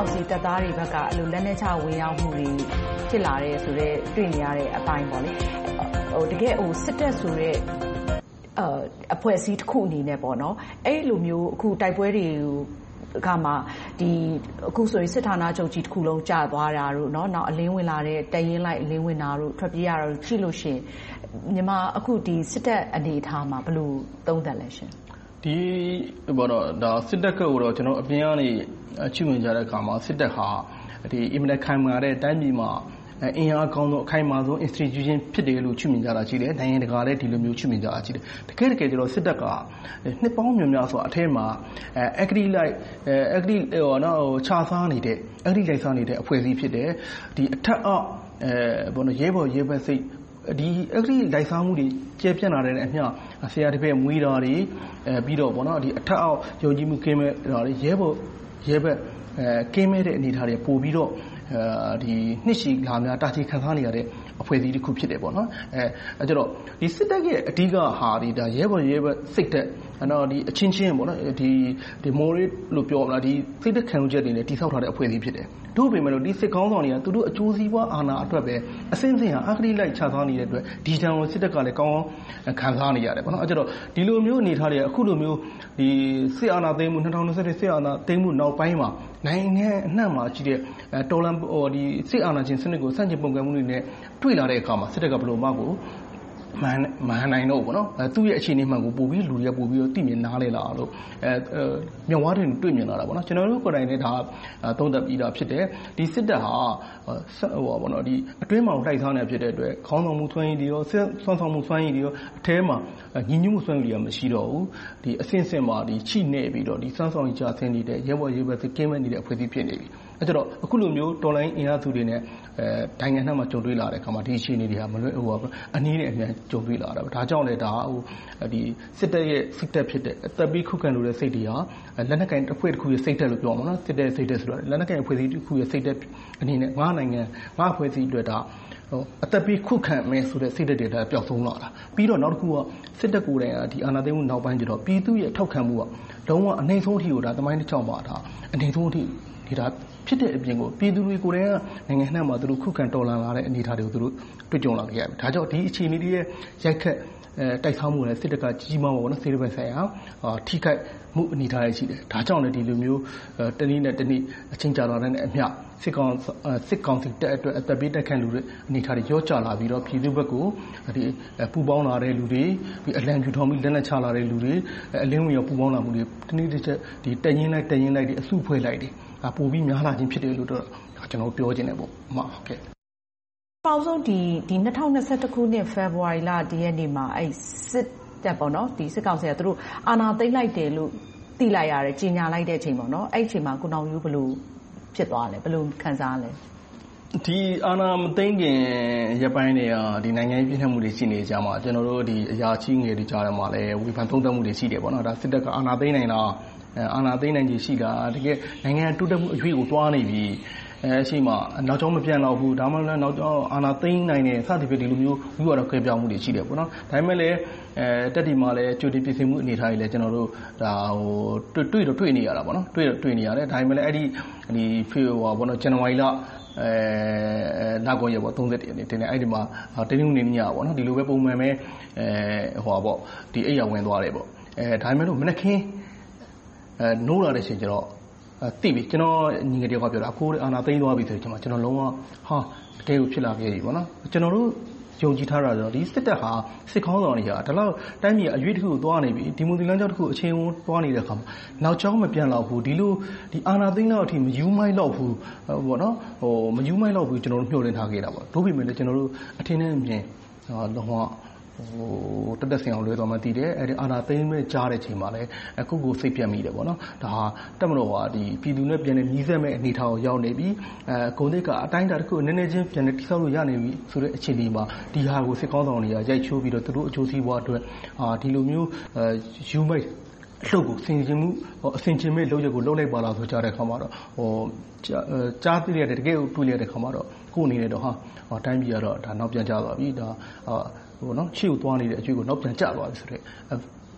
ကောင်စီတပ်သားတွေဘက်ကအဲ့လိုလက်နက်ချဝင်ရောက်မှုတွေဖြစ်လာတဲ့ဆိုတော့တွေ့နေရတဲ့အပိုင်းပေါ့လေဟိုတကယ်ဟိုစစ်တပ်ဆိုတဲ့အဲအဖွဲ့အစည်းတစ်ခုအနေနဲ့ပေါ့နော်အဲ့လိုမျိုးအခုတိုက်ပွဲတွေကမှဒီအခုဆိုရင်စစ်ဌာနချုပ်ကြီးတစ်ခုလုံးကျသွားတာတို့เนาะနောက်အလင်းဝင်လာတဲ့တရင်လိုက်အလင်းဝင်တာတို့ထွက်ပြေးရတာတို့ကြည့်လို့ရှိရင်မြန်မာအခုဒီစစ်တပ်အနေအထားမှာဘယ်လိုသုံးသပ်လဲရှင်ဒီဘောတော့ဒါစစ်တပ်ကိုတော့ကျွန်တော်အပြင်ကနေချွေဝင်ကြတဲ့အခါမှာစစ်တပ်ဟာဒီအင်မတန်ခံမာတဲ့တိုင်းပြည်မှာအင်အားကောင်းသောအခိုင်အမာဆုံး institution ဖြစ်တယ်လို့ချွေမြင်ကြတာရှိတယ်။နိုင်ငံတကာလည်းဒီလိုမျိုးချွေမြင်ကြတာရှိတယ်။တကယ်တကယ်ကျတော့စစ်တပ်ကနှစ်ပေါင်းများများဆိုအထက်မှာအဂတိလိုက်အဂတိဟောနော်ခြားစားနေတဲ့အဂတိလိုက်စားနေတဲ့အဖွဲ့အစည်းဖြစ်တယ်။ဒီအထက်အောက်အဲဘောနော်ရဲဘော်ရဲဘက်စိတ်ဒီအဂတိလိုက်စားမှုတွေကျပြန့်လာတဲ့အမျှဆရာတစ်ဖက်မွေးတာတွေအဲပြီးတော့ဘောနော်ဒီအထက်အောက်ယုံကြည်မှုကင်းမဲ့တာတွေရဲဘော်ရဲဘက်အဲကင်းမဲ့တဲ့အနေအထားတွေပို့ပြီးတော့အဲဒီနှစ်ရှည်လာများတာချီခံစားနေရတဲ့အဖွဲ့အစည်းတစ်ခုဖြစ်တယ်ပေါ့နော်အဲအဲကျတော့ဒီစစ်တပ်ရဲ့အဓိကဟာဒီဒါရဲဘော်ရဲဘက်စိတ်သက်နော်ဒီအချင်းချင်းပေါ့နော်ဒီဒီမိုးရေးလို့ပြောမလားဒီစိတ်သက်ခံယူချက်တွေနဲ့တိဆောက်ထားတဲ့အဖွဲ့အစည်းဖြစ်တယ်တို့ပေမဲ့လို့ဒီစစ်ကောင်းဆောင်တွေကသူတို့အကျိုးစီးပွားအာဏာအတွက်ပဲအစင်းစင်းဟာအဂတိလိုက်ခြားစားနေတဲ့အတွက်ဒီတံကိုစစ်တပ်ကလည်းကောင်းကောင်းခံစားနေရတယ်ပေါ့နော်အဲကျတော့ဒီလိုမျိုးအနေထားတွေကအခုလိုမျိုးဒီစစ်အာဏာသိမ်းမှု၂၀၂၁စစ်အာဏာသိမ်းမှုနောက်ပိုင်းမှာနိုင်ငံအနှံ့မှာရှိတဲ့တော်လန်ဟိုဒီစစ်အာဏာရှင်စနစ်ကိုစန့်ကျင်ပုန်ကန်မှုတွေနဲ့တွေ့လာတဲ့အခါမှာစစ်တပ်ကဘယ်လိုမှကိုမန်မန်နိုင်တော့ဘောနော်အဲသူ့ရဲ့အခြေအနေမှန်ကိုပို့ပြီးလူတွေကပို့ပြီးတော့သိမြင်နားလဲလာလို့အဲမြောက်ဝါးတွေတွေ့မြင်လာတာပေါ့နော်ကျွန်တော်တို့ကိုယ်တိုင်လည်းဒါသုံးသပ်ပြီးတာဖြစ်တယ်ဒီစစ်တပ်ဟာဟိုဘောနော်ဒီအတွင်းမှာတိုက်စားနေဖြစ်တဲ့အတွက်ခေါင်းဆောင်မှုသွမ်းရည်တွေရောဆွမ်းဆောင်မှုသွမ်းရည်တွေရောအထဲမှာညီညွတ်မှုသွမ်းရည်တွေမရှိတော့ဘူးဒီအဆင့်ဆင့်မှာဒီချိနေပြီးတော့ဒီဆွမ်းဆောင်ရည်ကြဆင်းနေတဲ့ရဲဘော်ရဲဘက်ကင်းမဲ့နေတဲ့အဖွဲ့အစည်းဖြစ်နေပြီအဲကြတော့အခုလိုမျိုးတော်လိုင်းအင်အားစုတွေနဲ့အဲနိုင်ငံနှံ့မှာကြုံတွေ့လာတဲ့အခါမှာဒီအခြေအနေတွေဟာမလွဲဟိုအနည်းနဲ့အများကြုံတွေ့လာတာဒါကြောင့်လည်းဒါဟိုဒီစစ်တပ်ရဲ့စိတ်သက်ဖြစ်တဲ့အသက်ပြီးခုခံလို့တဲ့စိတ်တွေဟာလက်နက်ကင်တစ်ဖွဲ့တစ်ခုရဲ့စိတ်သက်လို့ပြောမှာနော်စစ်တပ်စိတ်သက်ဆိုတော့လက်နက်ကင်အဖွဲ့အစည်းတစ်ခုရဲ့စိတ်သက်အနေနဲ့ငါးနိုင်ငံငါးအဖွဲ့အစည်းအတွက်ဒါဟိုအသက်ပြီးခုခံမယ်ဆိုတဲ့စိတ်သက်တွေဒါပျောက်ဆုံးလာတာပြီးတော့နောက်တစ်ခုကစစ်တပ်ကိုယ်တိုင်ကဒီအာဏာသိမ်းမှုနောက်ပိုင်းကျတော့ပြည်သူရဲ့ထောက်ခံမှုကလုံးဝအနေဆုံးအထိကိုဒါတမိုင်းတစ်ချောင်းပါဒါအနေဆုံးအထိဒီဒါဖြစ်တဲ့အပြင်ကိုပြည်သူတွေကိုယ်တိုင်ကနိုင်ငံနှံ့မှာသူတို့ခုခံတော်လှန်လာတဲ့အနေအထားတွေကိုသူတို့တွေ့ကြုံလာခဲ့ရတယ်ဒါကြောင့်ဒီအခြေအနေတွေရဲ့ရိုက်ခတ်အဲတိုက်ဆောက်မှုနဲ့စစ်တပ်ကကြီးမားပါဘောနော်စေတပက်ဆိုင်ရာထိခိုက်မှုအနေထားရရှိတယ်ဒါကြောင့်လည်းဒီလိုမျိုးတနည်းနဲ့တနည်းအချင်းကြာလာတဲ့အမျှစစ်ကောင်စစ်ကောင်စီတက်အတွက်အသက်ပေးတက်ခန့်လူတွေအနေထားတွေရောကျလာပြီးတော့ပြည်သူဘက်ကိုဒီပူပေါင်းလာတဲ့လူတွေဒီအလံပြူထောင်ပြီးလက်နက်ချလာတဲ့လူတွေအလင်းဝင်ရောပူပေါင်းလာမှုတွေတနည်းတစ်ချက်ဒီတက်ရင်လိုက်တက်ရင်လိုက်ဒီအစုဖွဲ့လိုက်တယ်ဒါပိုပြီးများလာခြင်းဖြစ်တယ်လို့တော့ကျွန်တော်ပြောခြင်းတယ်ပေါ့အမဟုတ်ကဲ့ပေါင်းဆုံးဒီဒီ၂၀၂၁ခုနှစ်ဖေဖော်ဝါရီလတရက်နေ့မှာအဲ့စစ်တပ်ပေါ့နော်ဒီစစ်ကောင်စီကသူတို့အာဏာသိမ်းလိုက်တယ်လို့သိလိုက်ရတယ်ကြီးညာလိုက်တဲ့အချိန်ပေါ့နော်အဲ့အချိန်မှာကိုနောင်ယူဘယ်လိုဖြစ်သွားလဲဘယ်လိုခံစားလဲဒီအာဏာမသိမ်းခင်ရပိုင်းတွေကဒီနိုင်ငံရေးပြည်ထမှုတွေရှိနေကြမှာကျွန်တော်တို့ဒီအရာကြီးငယ်တွေကြားထဲမှာလည်းဝေဖန်သုံးသပ်မှုတွေရှိတယ်ပေါ့နော်ဒါစစ်တပ်ကအာဏာသိမ်းနိုင်တာအာဏာသိမ်းနိုင်ခြင်းရှိတာတကယ်နိုင်ငံတိုးတက်မှုအရွေးကိုတွားနေပြီအဲရှိမှနောက်ကျောင်းမပြန်တော့ဘူးဒါမှမဟုတ်နောက်ကျောင်းအာဏာသိမ်းနိုင်တယ်စသဖြင့်ဒီလိုမျိုးဝိဝါဒခွဲပြောင်းမှုတွေရှိတယ်ပေါ့နော်ဒါပေမဲ့လည်းအဲတက်ဒီမှာလည်းကြိုတင်ပြင်ဆင်မှုအနေထားတွေလည်းကျွန်တော်တို့ဒါဟိုတွေ့တွေ့တော့တွေ့နေရတာပေါ့နော်တွေ့တွေ့နေရတယ်ဒါပေမဲ့လည်းအဲ့ဒီဒီဖေဟိုပေါ့နော်ဇန်နဝါရီလအဲနောက်ကိုရပေါ့သုံးဆယ့်တစ်ရက်နေ့တင်နေအဲ့ဒီမှာတင်းနှုံနေညပေါ့နော်ဒီလိုပဲပုံမှန်ပဲအဲဟိုပေါ့ဒီအိယာဝင်သွားတယ်ပေါ့အဲဒါပေမဲ့လို့မနက်ခင်းအဲနိုးလာတဲ့အချိန်ကျတော့သိပြီကျွန်တော်ညီငယ်တယောက်ကပြောတာအခုအာနာသိမ်းသွားပြီဆိုတော့ကျွန်တော်လုံးဝဟာတကယ်ကိုဖြစ်လာခဲ့ပြီပေါ့နော်ကျွန်တော်တို့ယုံကြည်ထားတာဆိုတော့ဒီစစ်တပ်ဟာစစ်ခေါင်းဆောင်တွေဟာဒါလောက်တိုင်းပြည်အရွေးတစ်ခုကိုသွားနေပြီဒီမိုဒီလန်ကျောင်းတစ်ခုအချင်းဝန်းသွားနေတဲ့အခါမှာနောက်ကျောင်းမပြန်တော့ဘူးဒီလိုဒီအာနာသိမ်းတော့အထိမယူမိုက်တော့ဘူးပေါ့နော်ဟိုမယူမိုက်တော့ဘူးကျွန်တော်တို့မျှော်လင့်ထားခဲ့တာပေါ့တို့ပြင်မဲ့လည်းကျွန်တော်တို့အထင်နဲ့အမြင်လုံးဝဟိုတက်တက်ဆင်အောင်လွှဲသွားမှတည်တယ်အဲဒီအာဏာသိမ်းမဲ့ကြားတဲ့ချိန်မှာလည်းအခုကိုစိတ်ပြတ်မိတယ်ပေါ့နော်ဒါဟာတက်မလို့ဟာဒီပြည်သူနဲ့ပြန်နေမြည်ဆက်မဲ့အနေထားကိုရောက်နေပြီအဲဂုံတိတ်ကအတိုင်းတာတစ်ခုနည်းနည်းချင်းပြန်နေတိဆောက်လို့ရနေပြီဆိုတဲ့အခြေအနေမှာဒီဟာကိုစစ်ကောင်းဆောင်တွေကရိုက်ချိုးပြီးတော့သူတို့အကျိုးစီးပွားအတွက်အာဒီလိုမျိုးအဲယူမိတ်အလှုပ်ကိုစင်ကျင်မှုအစင်ကျင်မဲ့လုပ်ရက်ကိုလုပ်လိုက်ပါလားဆိုကြတဲ့ခါမှာတော့ဟိုကြားသိရတဲ့တကယ်ကိုတွေ့ရတဲ့ခါမှာတော့ကိုယ်အနေနဲ့တော့ဟာတိုင်းပြည်ကတော့ဒါနောက်ပြန်ကျသွားပြီဒါဟိုနော်ရှေ့ကိုသွားနေတဲ့အကျွေးကိုနောက်ပြန်ကျသွားပြီဆိုတော့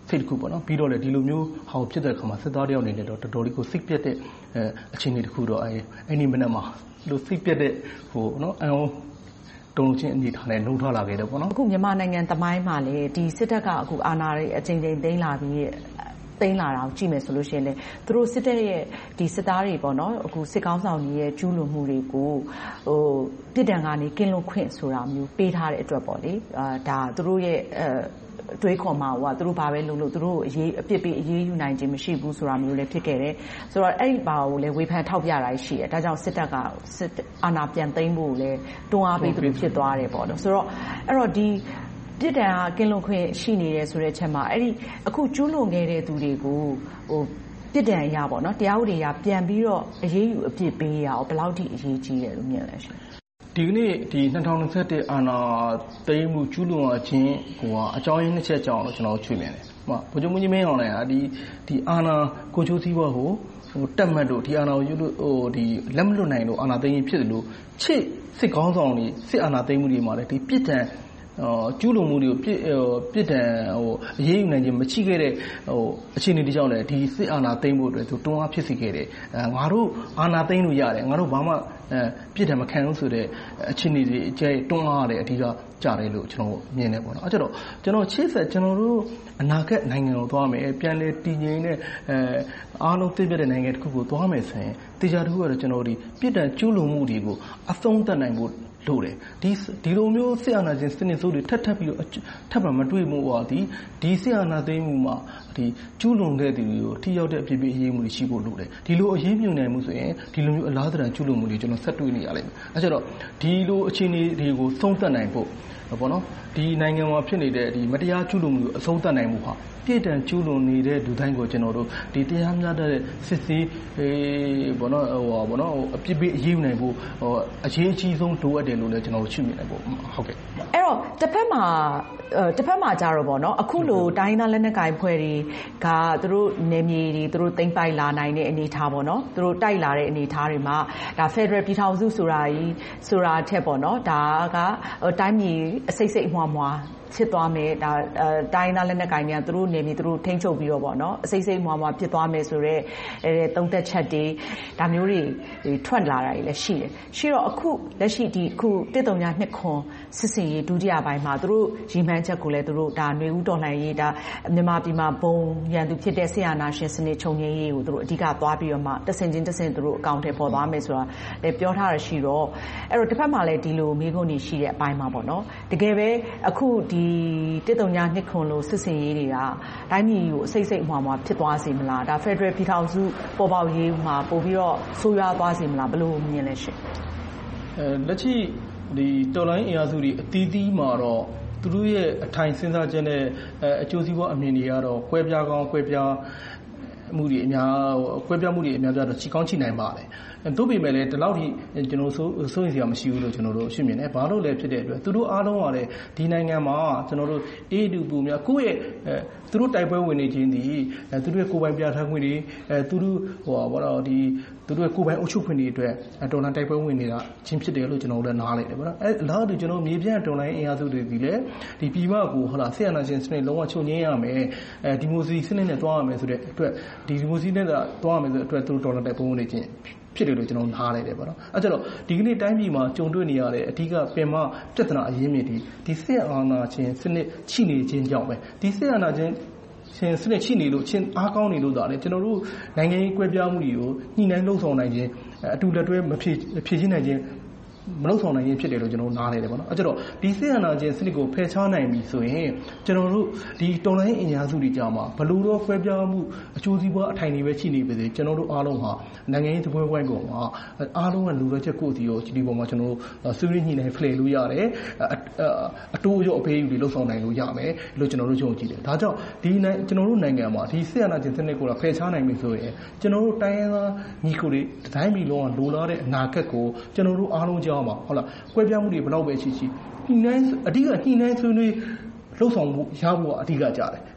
စိတ်တစ်ခုပေါ့နော်ပြီးတော့လေဒီလိုမျိုးဟောဖြစ်တဲ့အခါမှာစစ်သားတယောက်အနေနဲ့တော့တော်တော်လေးကိုစိတ်ပြတ်တဲ့အခြေအနေတစ်ခုတော့အဲအဲ့ဒီမနေ့မှာလို့စိတ်ပြတ်တဲ့ဟိုနော်အအောင်တုံ့ချင်းအနေထားနဲ့နှုတ်ထွက်လာခဲ့တယ်ပေါ့နော်အခုမြန်မာနိုင်ငံသမိုင်းမှာလေဒီစစ်တပ်ကအခုအာဏာတွေအချိန်ချင်းသိမ်းလာပြီးသိမ်းလာတာကိုကြည့်မယ်ဆိုလို့ရှိရင်လေသူတို့စစ်တပ်ရဲ့ဒီစစ်သားတွေပေါ့နော်အခုစစ်ကောင်းဆောင်တွေရဲ့ကျူးလွန်မှုတွေကိုဟိုပြည်တံကနေကင်းလွတ်ခွင့်ဆိုတာမျိုးပေးထားတဲ့အတွက်ပေါ့လေအာဒါသူတို့ရဲ့အဲတွေးခေါ်မှာဟိုကသူတို့ဘာပဲလုပ်လို့သူတို့အရေးအပြစ်ပေးအရေးယူနိုင်ခြင်းမရှိဘူးဆိုတာမျိုးလည်းဖြစ်ခဲ့တယ်ဆိုတော့အဲ့ဒီဘာကိုလည်းဝေဖန်ထောက်ပြတာရှိတယ်ဒါကြောင့်စစ်တပ်ကစစ်အာဏာပြန်သိမ်းဖို့လည်းတွန်းအားပေးသူဖြစ်သွားတယ်ပေါ့နော်ဆိုတော့အဲ့တော့ဒီပြည်တံကင်းလွန်ခွင့်ရှိနေတယ်ဆိုတဲ့ချက်မှာအဲ့ဒီအခုကျူးလွန်ခဲ့တဲ့သူတွေကိုဟိုပြည်တံရပေါ့နော်တရားဥပဒေရပြန်ပြီးတော့အရေးယူအပြစ်ပေးရအောင်ဘယ်လောက်ထိအရေးကြီးတယ်လို့မြင်လဲရှင်ဒီကနေ့ဒီ၂၀၂၁အာဏာသိမ်းမှုကျူးလွန်ခြင်းဟိုအကြောင်းရင်းတစ်ချက်ကြောင့်လို့ကျွန်တော်ချွေမြင်တယ်။ဟိုဗိုလ်ချုပ်မင်းမင်းအောင်လည်းဒီဒီအာဏာကိုချိုးစည်းဖို့ဟိုဟိုတက်မှတ်လို့ဒီအာဏာကိုယူလို့ဟိုဒီလက်မလွတ်နိုင်လို့အာဏာသိမ်းရင်ဖြစ်တယ်လို့ချစ်စစ်ကောင်းဆောင်တွေစစ်အာဏာသိမ်းမှုတွေမှာလည်းဒီပြစ်ဒဏ်ကျူးလွန်မှုတွေကိုပြစ်ပြစ်ဒဏ်ဟိုအရေးယူနိုင်ခြင်းမရှိခဲ့တဲ့ဟိုအခြေအနေတကြောင်လည်းဒီစစ်အာဏာသိမ်းဖို့အတွက်သူတွန်းအားဖြစ်စေခဲ့တယ်။ငါတို့အာဏာသိမ်းလို့ရတယ်ငါတို့ဘာမှအဲပြစ်ဒဏ်မခံဘူးဆိုတဲ့အခြေအနေတွေအကျဲတွန်းအားရတယ်အဓိကကြတယ်လို့ကျွန်တော်မြင်နေပေါ့နော်။အဲကြတော့ကျွန်တော်ချစ်ဆက်ကျွန်တော်တို့အနာဂတ်နိုင်ငံကိုသွားမယ်ပြန်လဲတည်ငြိမ်တဲ့အဲအားလုံးသိပြတဲ့နိုင်ငံတစ်ခုကိုသွားမယ်ဆိုရင်တရားတစ်ခုကတော့ကျွန်တော်တို့ဒီပြစ်ဒဏ်ကျူးလွန်မှုတွေကိုအဆုံးသတ်နိုင်ဖို့လို့တယ်ဒီဒီလိုမျိုးဆရာနာချင်းစနစ်ဆိုးတွေထပ်ထပ်ပြီးတော့ထပ်မတွေ့မှုပါဒီဒီဆရာနာသိမ်းမှုမှာဒီကျူးလွန်ခဲ့သူတွေကိုထိရောက်တဲ့အပြစ်ပေးအရေးမှုတွေရှိဖို့လို့တယ်ဒီလိုအရေးမြုံနိုင်မှုဆိုရင်ဒီလိုမျိုးအလားတန်ကျူးလွန်မှုတွေကျွန်တော်ဆက်တွေ့နေရလိမ့်မယ်အဲကြတော့ဒီလိုအခြေအနေတွေကိုဆုံးသက်နိုင်ဖို့ပေါ့နော်ဒီနိုင်ငံမှာဖြစ်နေတဲ့ဒီမတရားကျူးလွန်မှုကိုအဆုံးသတ်နိုင်မှုဟာပြည့်တန်ကျူးလွန်နေတဲ့လူတိုင်းကိုကျွန်တော်တို့ဒီတရားမျှတတဲ့စစ်ဆေးအေးဘောနော်ဟိုဘောနော်အပြစ်ပေးအရေးယူနိုင်ဖို့ဟိုအရေးအကြီးဆုံးလိုအပ်တယ်လို့လည်းကျွန်တော်တို့ရှုမြင်နေပေါ့ဟုတ်ကဲ့အဲ့တော့တစ်ဖက်မှာတစ်ဖက်မှာကြတော့ပေါ့နော်အခုလိုတိုင်းသားလက်နက်ကိုင်ဖွဲ့တွေကသူတို့နေမြေတွေသူတို့သိမ်းပိုက်လာနိုင်တဲ့အနေအထားပေါ့နော်သူတို့တိုက်လာတဲ့အနေအထားတွေမှာဒါ Federal ပြည်ထောင်စုဆိုတာကြီးဆိုတာထက်ပေါ့နော်ဒါကတိုင်းပြည်အစိတ်စိတ်အမွှားမွှားဖြစ်သွားမယ်ဒါတိုင်းသားလက်နက်ကိုင်များသူတို့နေပြီးသူတို့ထိန်းချုပ်ပြီးတော့ပေါ့နော်အစိမ့်စိမ့်မွားမွားဖြစ်သွားမယ်ဆိုတော့အဲသုံးသက်ချက်တွေဒါမျိုးတွေထွက်လာတာတွေလည်းရှိတယ်ရှိတော့အခုလက်ရှိဒီအခုတစ်တုံညာနှစ်ခွန်စစ်စင်ရေးဒုတိယပိုင်းမှာသူတို့ရီမှန်းချက်ကိုလည်းသူတို့ဒါຫນွေဦးတော်လှန်ရေးဒါမြန်မာပြည်မှာဘုံရန်သူဖြစ်တဲ့ဆရာနာရှင်စနစ်ချုပ်ငြိမ်းရေးကိုသူတို့အဓိကသွားပြီးတော့မှတဆင်ချင်းတဆင်သူတို့အကောင့်ထဲပေါ်သွားမယ်ဆိုတာလည်းပြောထားရရှိတော့အဲ့တော့တစ်ဖက်မှာလည်းဒီလိုမိခွန်းတွေရှိတဲ့အပိုင်းမှာပေါ့နော်တကယ်ပဲအခုဒီတစ်တုံညာနှစ်ခွန်လို့စစ်စင်ရေးတွေကတိုင်းပြည်ကိုအစိတ်စိတ်အမွှားမွှားဖြစ်သွားစေမလားဒါ Federal ပြည်ထောင်စုပေါ်ပေါက်ရေးမှာပို့ပြီးတော့ဆိုးရွားသွားစေမလားဘယ်လိုမြင်လဲရှင်အဲလက်ရှိဒီတော်လိုင်းအင်အားစုတွေအသီးသီးမှာတော့သူတို့ရဲ့အထိုင်စဉ်းစားချက်နဲ့အကျိုးစီးပွားအမြင်တွေကတော့ကွဲပြားကောင်းကွဲပြားမှုတွေအများကွဲပြားမှုတွေအများပြားတော့ချီကောင်းချီနိုင်ပါတယ်သို့ပေမဲ့လည်းဒီလောက်ထိကျွန်တော်ဆိုစိုးရင်စရာမရှိဘူးလို့ကျွန်တော်တို့ရှင်းမြင်တယ်ဘာလို့လဲဖြစ်တဲ့အတွက်သူတို့အားလုံးကလည်းဒီနိုင်ငံမှာကျွန်တော်တို့အေးတူပူများကိုယ့်ရဲ့သူတို့တိုက်ပွဲဝင်နေခြင်းဒီသူတို့ရဲ့ကိုယ်ပိုင်ပြဋ္ဌာန်းခွင့်တွေအဲသူတို့ဟိုဘာလို့ဒီသူတို့ရဲ့ကိုယ်ပိုင်အုပ်ချုပ်ခွင့်တွေအတွက်တော်လှန်တိုက်ပွဲဝင်နေတာချင်းဖြစ်တယ်လို့ကျွန်တော်တို့လည်းနားလည်တယ်ပေါ့နော်အဲလားတူကျွန်တော်မြေပြန့်တော်လှန်အင်အားစုတွေဒီလည်းဒီပြည်မကိုဟလာဆီယနာရှင်စနစ်လုံးဝချုပ်ငြိမ်းရမယ်အဲဒီမိုစီစနစ်နဲ့တွားရမယ်ဆိုတဲ့အတွက်ဒီဒီမိုစီနဲ့တွားရမယ်ဆိုတဲ့အတွက်သူတို့တော်လှန်တိုက်ပွဲဝင်နေခြင်းဖြစ်တယ်လို့ကျွန်တော်နားလိုက်တယ်ပေါ့နော်အဲကြတော့ဒီကနေ့တိုင်းပြည်မှာကြုံတွေ့နေရတဲ့အဓိကပင်မပြဿနာအရင်းမြစ်ဒီဒီစစ်အာဏာရှင်စနစ်ချိနေခြင်းကြောင့်ပဲဒီစစ်အာဏာရှင်ရှင်စနစ်ချိနေလို့ချင်းအားကောင်းနေလို့ဒါလေကျွန်တော်တို့နိုင်ငံရေးကွဲပြားမှုတွေကိုညှိနှိုင်းလှုံ့ဆော်နိုင်ခြင်းအတူလက်တွဲမဖြစ်ဖြစ်ချင်းနိုင်ခြင်းမလုပ်ဆောင်နိုင်ရင်ဖြစ်တယ်လို့ကျွန်တော်နားလဲတယ်ပေါ့နော်အဲကြတော့ဒီစစ်အာဏာရှင်စနစ်ကိုဖယ်ရှားနိုင်ပြီဆိုရင်ကျွန်တော်တို့ဒီတော်လိုင်းအင်အားစုတွေကြားမှာဘလို့တော့ခွဲပြားမှုအကျိုးစီးပွားအထိုင်တွေပဲရှိနေပါစေကျွန်တော်တို့အားလုံးဟာနိုင်ငံရေးသပွဲဝိုင်းပေါ်မှာအားလုံးကလူတွေချက်ကိုစီရောဒီပေါ်မှာကျွန်တော်တို့ဆွေးနွေးညှိနှိုင်းဖလှယ်လို့ရတယ်အတိုးရောအပေးယူတွေလှုပ်ဆောင်နိုင်လို့ရမယ်လို့ကျွန်တော်တို့ယုံကြည်တယ်ဒါကြောင့်ဒီနိုင်ကျွန်တော်တို့နိုင်ငံမှာဒီစစ်အာဏာရှင်စနစ်ကိုဖယ်ရှားနိုင်ပြီဆိုရင်ကျွန်တော်တို့တိုင်းရင်းသားညီကိုတွေတိုင်းပြည်လုံးကလိုလားတဲ့အနာဂတ်ကိုကျွန်တော်တို့အားလုံးကြားမှာဟုတ်လားကွဲပြားမှုတွေဘယ်လောက်ပဲရှိရှိညှိနှိုင်းအဓိကညှိနှိုင်းဆွေးနွေးလှုပ်ဆောင်မှုရဖို့အဓိကကြတယ်ဒီ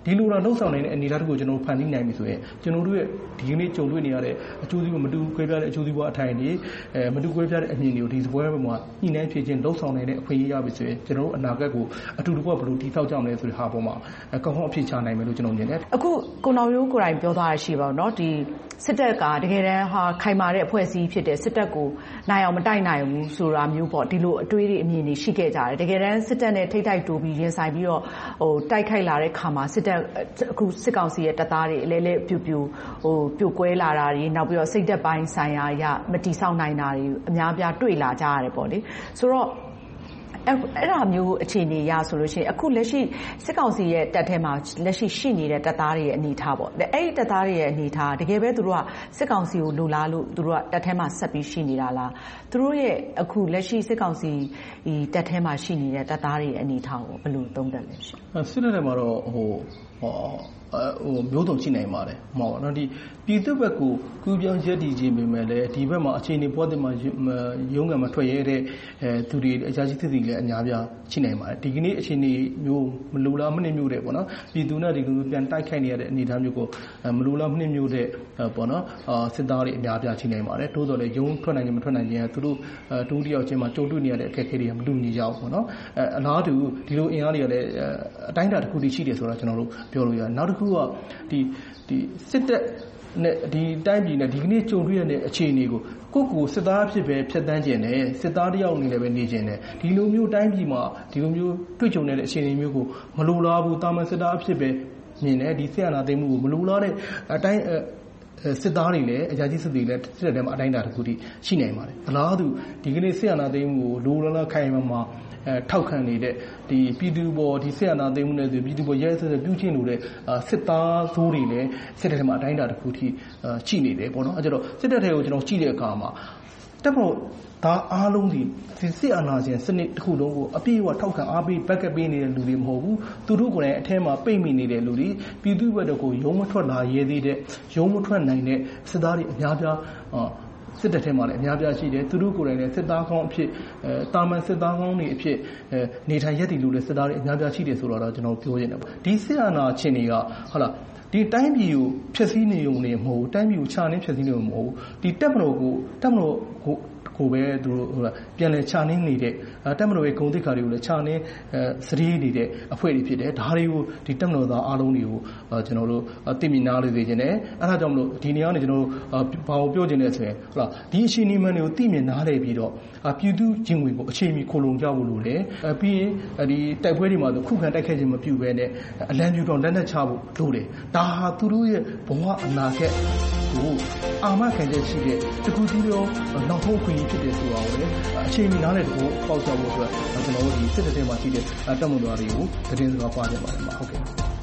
ဒီလိုတော့လှုပ်ဆောင်နေတဲ့အနေအထားတွေကိုကျွန်တော်ဖန်တီးနိုင်ပြီဆိုရင်ကျွန်တော်တို့ရဲ့ဒီကနေ့ကြုံတွေ့နေရတဲ့အကျိုးစီးပွားမတူကွဲပြားတဲ့အကျိုးစီးပွားအထိုင်တွေအဲမတူကွဲပြားတဲ့အမြင်တွေကိုဒီစပွဲမှာညှိနှိုင်းဖြည့်ချင်းလှုပ်ဆောင်နေတဲ့အခွင့်အရေးရပြီဆိုရင်ကျွန်တော်တို့အနာဂတ်ကိုအတူတကွဘယ်လိုတည်ဆောက်ကြမလဲဆိုတဲ့ဟာပေါ်မှာကောင်းကောင်းအဖြေချနိုင်မယ်လို့ကျွန်တော်မြင်တယ်အခုကိုနောင်ရိုးကိုယ်တိုင်ပြောသွားရရှိပါတော့ဒီစစ်တပ်ကတကယ်တမ်းဟာခိုင်မာတဲ့အဖွဲ့အစည်းဖြစ်တဲ့စစ်တပ်ကိုနိုင်အောင်မတိုက်နိုင်ဘူးဆိုတာမျိုးပေါ့ဒီလိုအတွေးတွေအမြင်တွေရှိခဲ့ကြတယ်တကယ်တမ်းစစ်တပ်နဲ့ထိတ်ထိုက်တိုးပြီးရင်ဆိုင်ပြီးတော့ဟိုတိုက်ခိုက်လာတဲ့ခါမှာစစ်တပ်အခုစစ်ကောင်စီရဲ့တပ်သားတွေအလဲလဲပြူပြူဟိုပြိုကွဲလာတာတွေနောက်ပြီးတော့စိတ်သက်ပိုင်းဆိုင်ရာရမတိဆောက်နိုင်တာတွေအများပြားတွေ့လာကြရတယ်ပေါ့လေဆိုတော့အဲ့ဒါမျိုးအခြေအနေရဆိုလို့ရှိရင်အခုလက်ရှိစစ်ကောင်စီရဲ့တပ်ထဲမှာလက်ရှိရှိနေတဲ့တပ်သားတွေရဲ့အနေအထားပေါ့အဲ့ဒီတပ်သားတွေရဲ့အနေအထားတကယ်ပဲသူတို့ကစစ်ကောင်စီကိုလိုလားလို့သူတို့ကတပ်ထဲမှာဆက်ပြီးရှိနေတာလားသူတို့ရဲ့အခုလက်ရှိစစ်ကောင်စီဒီတပ်ထဲမှာရှိနေတဲ့တပ်သားတွေရဲ့အနေအထားကိုဘယ်လိုသုံးသပ်လဲရှင်စစ်တပ်ထဲမှာတော့ဟိုဟိုဟိုမျိုးစုံရှိနိုင်ပါတယ်ဟောနော်ဒီပြည်သူ့ဘက်ကိုကူးပြောင်းရက်တည်ခြင်းပေမဲ့လည်းဒီဘက်မှာအခြေအနေပေါ်တဲ့မှာရုံးကမထွက်ရတဲ့အဲသူတွေအကြမ်းစစ်စီလည်းအများပြားရှိနိုင်ပါတယ်ဒီကနေ့အခြေအနေမျိုးမလိုလားမနှိမ့်မျိုးတဲ့ပေါ့နော်ပြည်သူနဲ့ဒီလိုပြန်တိုက်ခိုက်နေရတဲ့အနေအထားမျိုးကိုမလိုလားမနှိမ့်မျိုးတဲ့ပေါ့နော်အာစစ်သားတွေအများပြားရှိနိုင်ပါတယ်တိုးတော်လည်းရုံးထွက်နိုင်ခြင်းမထွက်နိုင်ခြင်းသူတို့တူတယောက်ချင်းမှာကြုံတွေ့နေရတဲ့အခက်အခဲတွေကမတူညီကြဘူးပေါ့နော်အဲအလားတူဒီလိုအင်အားတွေကလည်းအတိုင်းအတာတစ်ခုတည်းရှိတယ်ဆိုတော့ကျွန်တော်တို့ပြောလို့ရတယ်နောက်တစ်ခုကဒီဒီစစ်တပ်နဲ့ဒီတိုင်းပြည်နဲ့ဒီကနေ့ကြုံတွေ့ရတဲ့အခြေအနေကိုကိုယ့်ကိုစစ်သားဖြစ်ပဲဖြတ်တန်းကျင်တယ်စစ်သားတယောက်အနေနဲ့ပဲနေကျင်တယ်ဒီလိုမျိုးတိုင်းပြည်မှာဒီလိုမျိုးတွေ့ကြုံနေတဲ့အခြေအနေမျိုးကိုမလိုလားဘူးတာမန်စစ်သားဖြစ်ပဲမြင်တယ်ဒီဆရာနာသိမှုကိုမလိုလားတဲ့အတိုင်းစစ်သားတွေလည်းအရာကြီးစစ်တွေလည်းစစ်တပ်ထဲမှာအတိုင်းအတာတစ်ခုတည်းရှိနိုင်ပါတယ်အလားတူဒီကနေ့ဆရာနာသိမှုကိုလိုလားလားခိုင်မာမှာအဲထောက်ခံနေတဲ့ဒီပြည်သူပေါ်ဒီဆရာနာသိမှုနဲ့ပြည်သူပေါ်ရဲစဲပြုချင်းလို့တဲ့စစ်သားသိုးတွေလည်းစစ်တပ်ထဲမှာအတိုင်းအတာတစ်ခုထိရှိနေတယ်ပေါ့နော်အဲကြတော့စစ်တပ်ထဲကိုကျွန်တော်ကြည့်တဲ့အခါမှာတပ်မတော်သားအားလုံးဒီစစ်အာဏာရှင်စနစ်တစ်ခုလုံးကိုအပြည့်အဝထောက်ခံအားပေး backup ပေးနေတဲ့လူတွေမဟုတ်ဘူးသူတို့ကိုယ်တိုင်အထက်မှာပိတ်မိနေတဲ့လူတွေပြည်သူ့ဘက်တော့ကိုရုံးမထွက်လာရဲသေးတဲ့ရုံးမထွက်နိုင်တဲ့စစ်သားတွေအများပြားစစ်တပ်ထဲမှာလည်းအများပြားရှိတယ်သူတို့ကိုယ်တိုင်လည်းစစ်သားကောင်းအဖြစ်အဲတာမန်စစ်သားကောင်းတွေအဖြစ်အဲနေထိုင်ရည်တည်လို့လည်းစစ်သားတွေအများပြားရှိတယ်ဆိုတော့ကျွန်တော်ပြောရရင်ဒီစစ်အာဏာရှင်တွေကဟုတ်လားဒီတိုင်းပြည်ကိုဖျက်ဆီးနေုံနဲ့မဟုတ်တိုင်းပြည်ကိုခြာနှင်းဖျက်ဆီးနေုံမဟုတ်ဒီတပ်မတော်ကိုတပ်မတော်ကိုကိုပဲသူတို့ဟိုပြန်လဲခြာနှင်းနေတဲ့တပ်မတော်ရဲ့ဂုဏ်သိက္ခာတွေကိုလည်းခြာနှင်းအဲစရီးနေတဲ့အဖွဲ့တွေဖြစ်တယ်ဒါတွေကိုဒီတပ်မတော်သားအားလုံးတွေကိုကျွန်တော်တို့သိမြင်နားလေစေခြင်းနဲ့အဲဒါကြောင့်မလို့ဒီနေရာကနေကျွန်တော်တို့ဘာကိုပြောခြင်းလဲဆိုရင်ဟုတ်လားဒီအရှိန်အမှန်တွေကိုသိမြင်နားလေပြီးတော့ပြည်သူချင်းဝင်ကိုအချိန်မီခိုလုံကြဖို့လိုတယ်အဲပြီးရင်ဒီတိုက်ပွဲတွေမှာဆိုခုခံတိုက်ခိုက်ခြင်းမပြုဘဲနဲ့အလံပြူတော်လက်နက်ချဖို့လိုတယ်ဒါဟာသူတို့ရဲ့ဘဝအနာဂတ်ကိုအာမခံချက်ရှိတဲ့တခုတည်းသောနောက်ဆုံးခွင့်ဖြစ်တယ်ဆိုတာကိုလည်းအချိန်မီနားလေတော့ပေါက်ကြဖို့အတွက်ကျွန်တော်တို့ဒီစစ်တပ်ထဲမှာရှိတဲ့တပ်မတော်တွေကိုသတင်းစကားပါကြပါတယ်မှာဟုတ်ကဲ့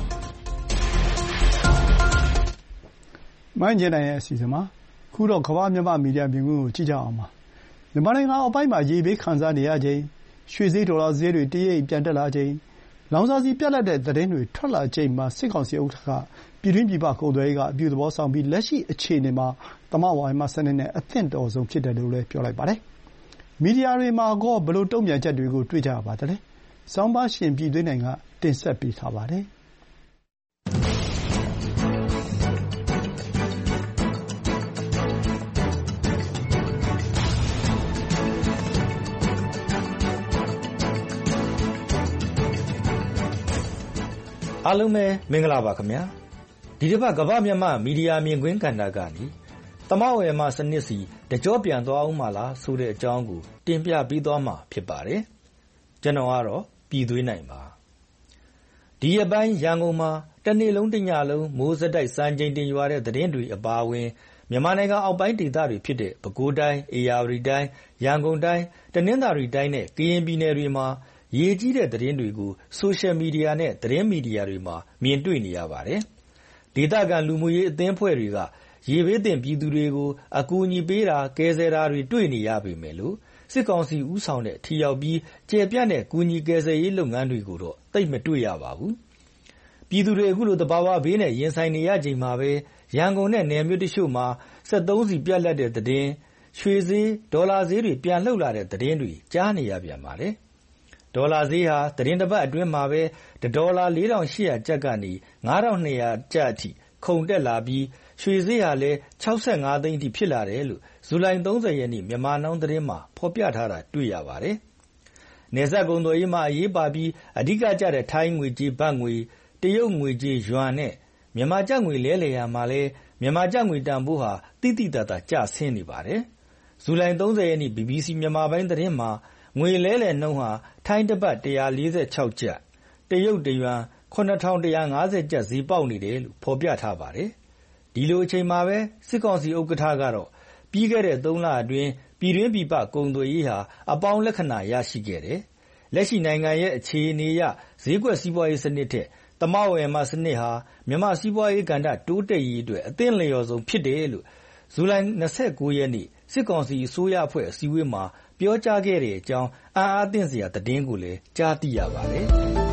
မိုင်းကျင်နိုင်ရဲ့အစီအစဉ်မှာခုတော့ကမ္ဘာမြန်မာမီဒီယာမြင်ကွင်းကိုကြည့်ကြအောင်ပါမြန်မာနိုင်ငံအောက်ပိုင်းမှာရေဘေးခံစားနေရခြင်းရွှေဈေးဒေါ်လာဈေးတွေတရိပ်ပြန်တက်လာခြင်းလောင်စာဆီပြတ်လတ်တဲ့သတင်းတွေထွက်လာချိန်မှာစစ်ကောင်စီဥက္ကဋ္ဌကပြည်တွင်းပြည်ပကုန်သွယ်ရေးကအပြုသဘောဆောင်ပြီးလက်ရှိအခြေအနေမှာသမဝါယမစနစ်နဲ့အသင့်တော်ဆုံးဖြစ်တယ်လို့လည်းပြောလိုက်ပါတယ်။မီဒီယာတွေမှာကောဘယ်လိုတုံ့ပြန်ချက်တွေကိုတွေ့ကြရပါသလဲ။ဆောင်းပါးရှင်ပြည်တွင်းနိုင်ငံကတင်ဆက်ပေးထားပါတယ်။အားလုံးပဲမင်္ဂလာပါခင်ဗျာဒီတစ်ပတ်ကမ္ဘာမြန်မာမီဒီယာမြင်ကွင်းကဏ္ဍကနေသမဝေမစနစ်စီတကြောပြန်သွားအောင်မလားဆိုတဲ့အကြောင်းကိုတင်ပြပေးသွားမှာဖြစ်ပါတယ်ကျွန်တော်ကတော့ပြည်သွေးနိုင်ပါဒီအပိုင်းရန်ကုန်မှာတနေ့လုံးတညလုံးမိုးစတိုက်စံချိန်တင်ရွာတဲ့သတင်းတွေအပါအဝင်မြန်မာနိုင်ငံအောက်ပိုင်းဒေသတွေဖြစ်တဲ့ပဲခူးတိုင်းအေရဝတီတိုင်းရန်ကုန်တိုင်းတနင်္သာရီတိုင်းနဲ့ကရင်ပြည်နယ်တွေမှာရေးကြီးတဲ့သတင်းတွေကိုဆိုရှယ်မီဒီယာနဲ့သတင်းမီဒီယာတွေမှာမြင်တွေ့နေရပါတယ်။ဒေသခံလူမှုရေးအသင်းအဖွဲ့တွေကရေဘေးသင့်ပြည်သူတွေကိုအကူအညီပေးတာကယ်ဆယ်တာတွေတွေ့နေရပေမဲ့လို့စစ်ကောင်စီဦးဆောင်တဲ့ထီရောက်ပြီးကျေပြန့်တဲ့ကူညီကယ်ဆယ်ရေးလုပ်ငန်းတွေကိုတော့သိပ်မတွေ့ရပါဘူး။ပြည်သူတွေအခုလိုတဘာဝဘေးနဲ့ရင်ဆိုင်နေရချိန်မှာပဲရန်ကုန်နဲ့နယ်မြို့တချို့မှာစက်သုံးစီပြတ်လတ်တဲ့သတင်းရွှေဈေးဒေါ်လာဈေးတွေပြန်လှုပ်လာတဲ့သတင်းတွေကြားနေရပြန်ပါတယ်။ဒေါ်လာဈေးဟာသီတင်းတစ်ပတ်အတွင်းမှာပဲတစ်ဒေါ်လာလေးထောင်ရှစ်ရာကျပ်ကနေငါးထောင်နှစ်ရာကျပ်အထိခုန်တက်လာပြီးရွှေဈေးဟာလည်းခြောက်ဆယ့်ငါးသိန်းအထိဖြစ်လာတယ်လို့ဇူလိုင်သုံးဆယ်ရက်နေ့မြန်မာနောင်းသတင်းမှာဖော်ပြထားတာတွေ့ရပါတယ်။နယ်စပ်ကုန်သွယ်ရေးမှာအရေးပါပြီးအဓိကကျတဲ့ထိုင်းငွေကြေးဘတ်ငွေတရုတ်ငွေကြေးယွမ်နဲ့မြန်မာကျပ်ငွေလဲလှယ်ရာမှာလည်းမြန်မာကျပ်ငွေတန်ဖိုးဟာတိတိတတ်တာကျဆင်းနေပါတယ်။ဇူလိုင်သုံးဆယ်ရက်နေ့ ဘီ ဘီ စီ မြန်မာပိုင်းသတင်းမှာငွေလဲလှယ်နှုန်းဟာထိုင်းတစ်ပတ်တစ်ရာလေးဆယ်ခြောက်ကျပ်တရုတ်တယွမ်ခုနှစ်ထောင်တစ်ရာငါးဆယ်ကျပ်ဈေးပေါက်နေတယ်လို့ဖော်ပြထားပါတယ်။ဒီလိုအချိန်မှာပဲစစ်ကောင်စီဥက္ကဋ္ဌကတော့ပြီးခဲ့တဲ့သုံးလအတွင်းပြည်တွင်းပြည်ပကုန်သွယ်ရေးဟာအပေါင်းလက္ခဏာရရှိခဲ့တယ်။လက်ရှိနိုင်ငံရဲ့အခြေအနေအရဈေးကွက်စီးပွားရေးစနစ်ထက်သမဝယ်မစနစ်ဟာမြန်မာစီးပွားရေးကဏ္ဍတိုးတက်ရေးအတွက်အသင့်လျော်ဆုံးဖြစ်တယ်လို့ဇူလိုင်၂၉ရက်နေ့စစ်ကောင်စီအစိုးရအဖွဲ့အစည်းအဝေးမှာပြောကြားခဲ့တဲ့အကြောင်းအံ့အားသင့်စရာသတင်းကိုလည်းကြားသိရပါတယ်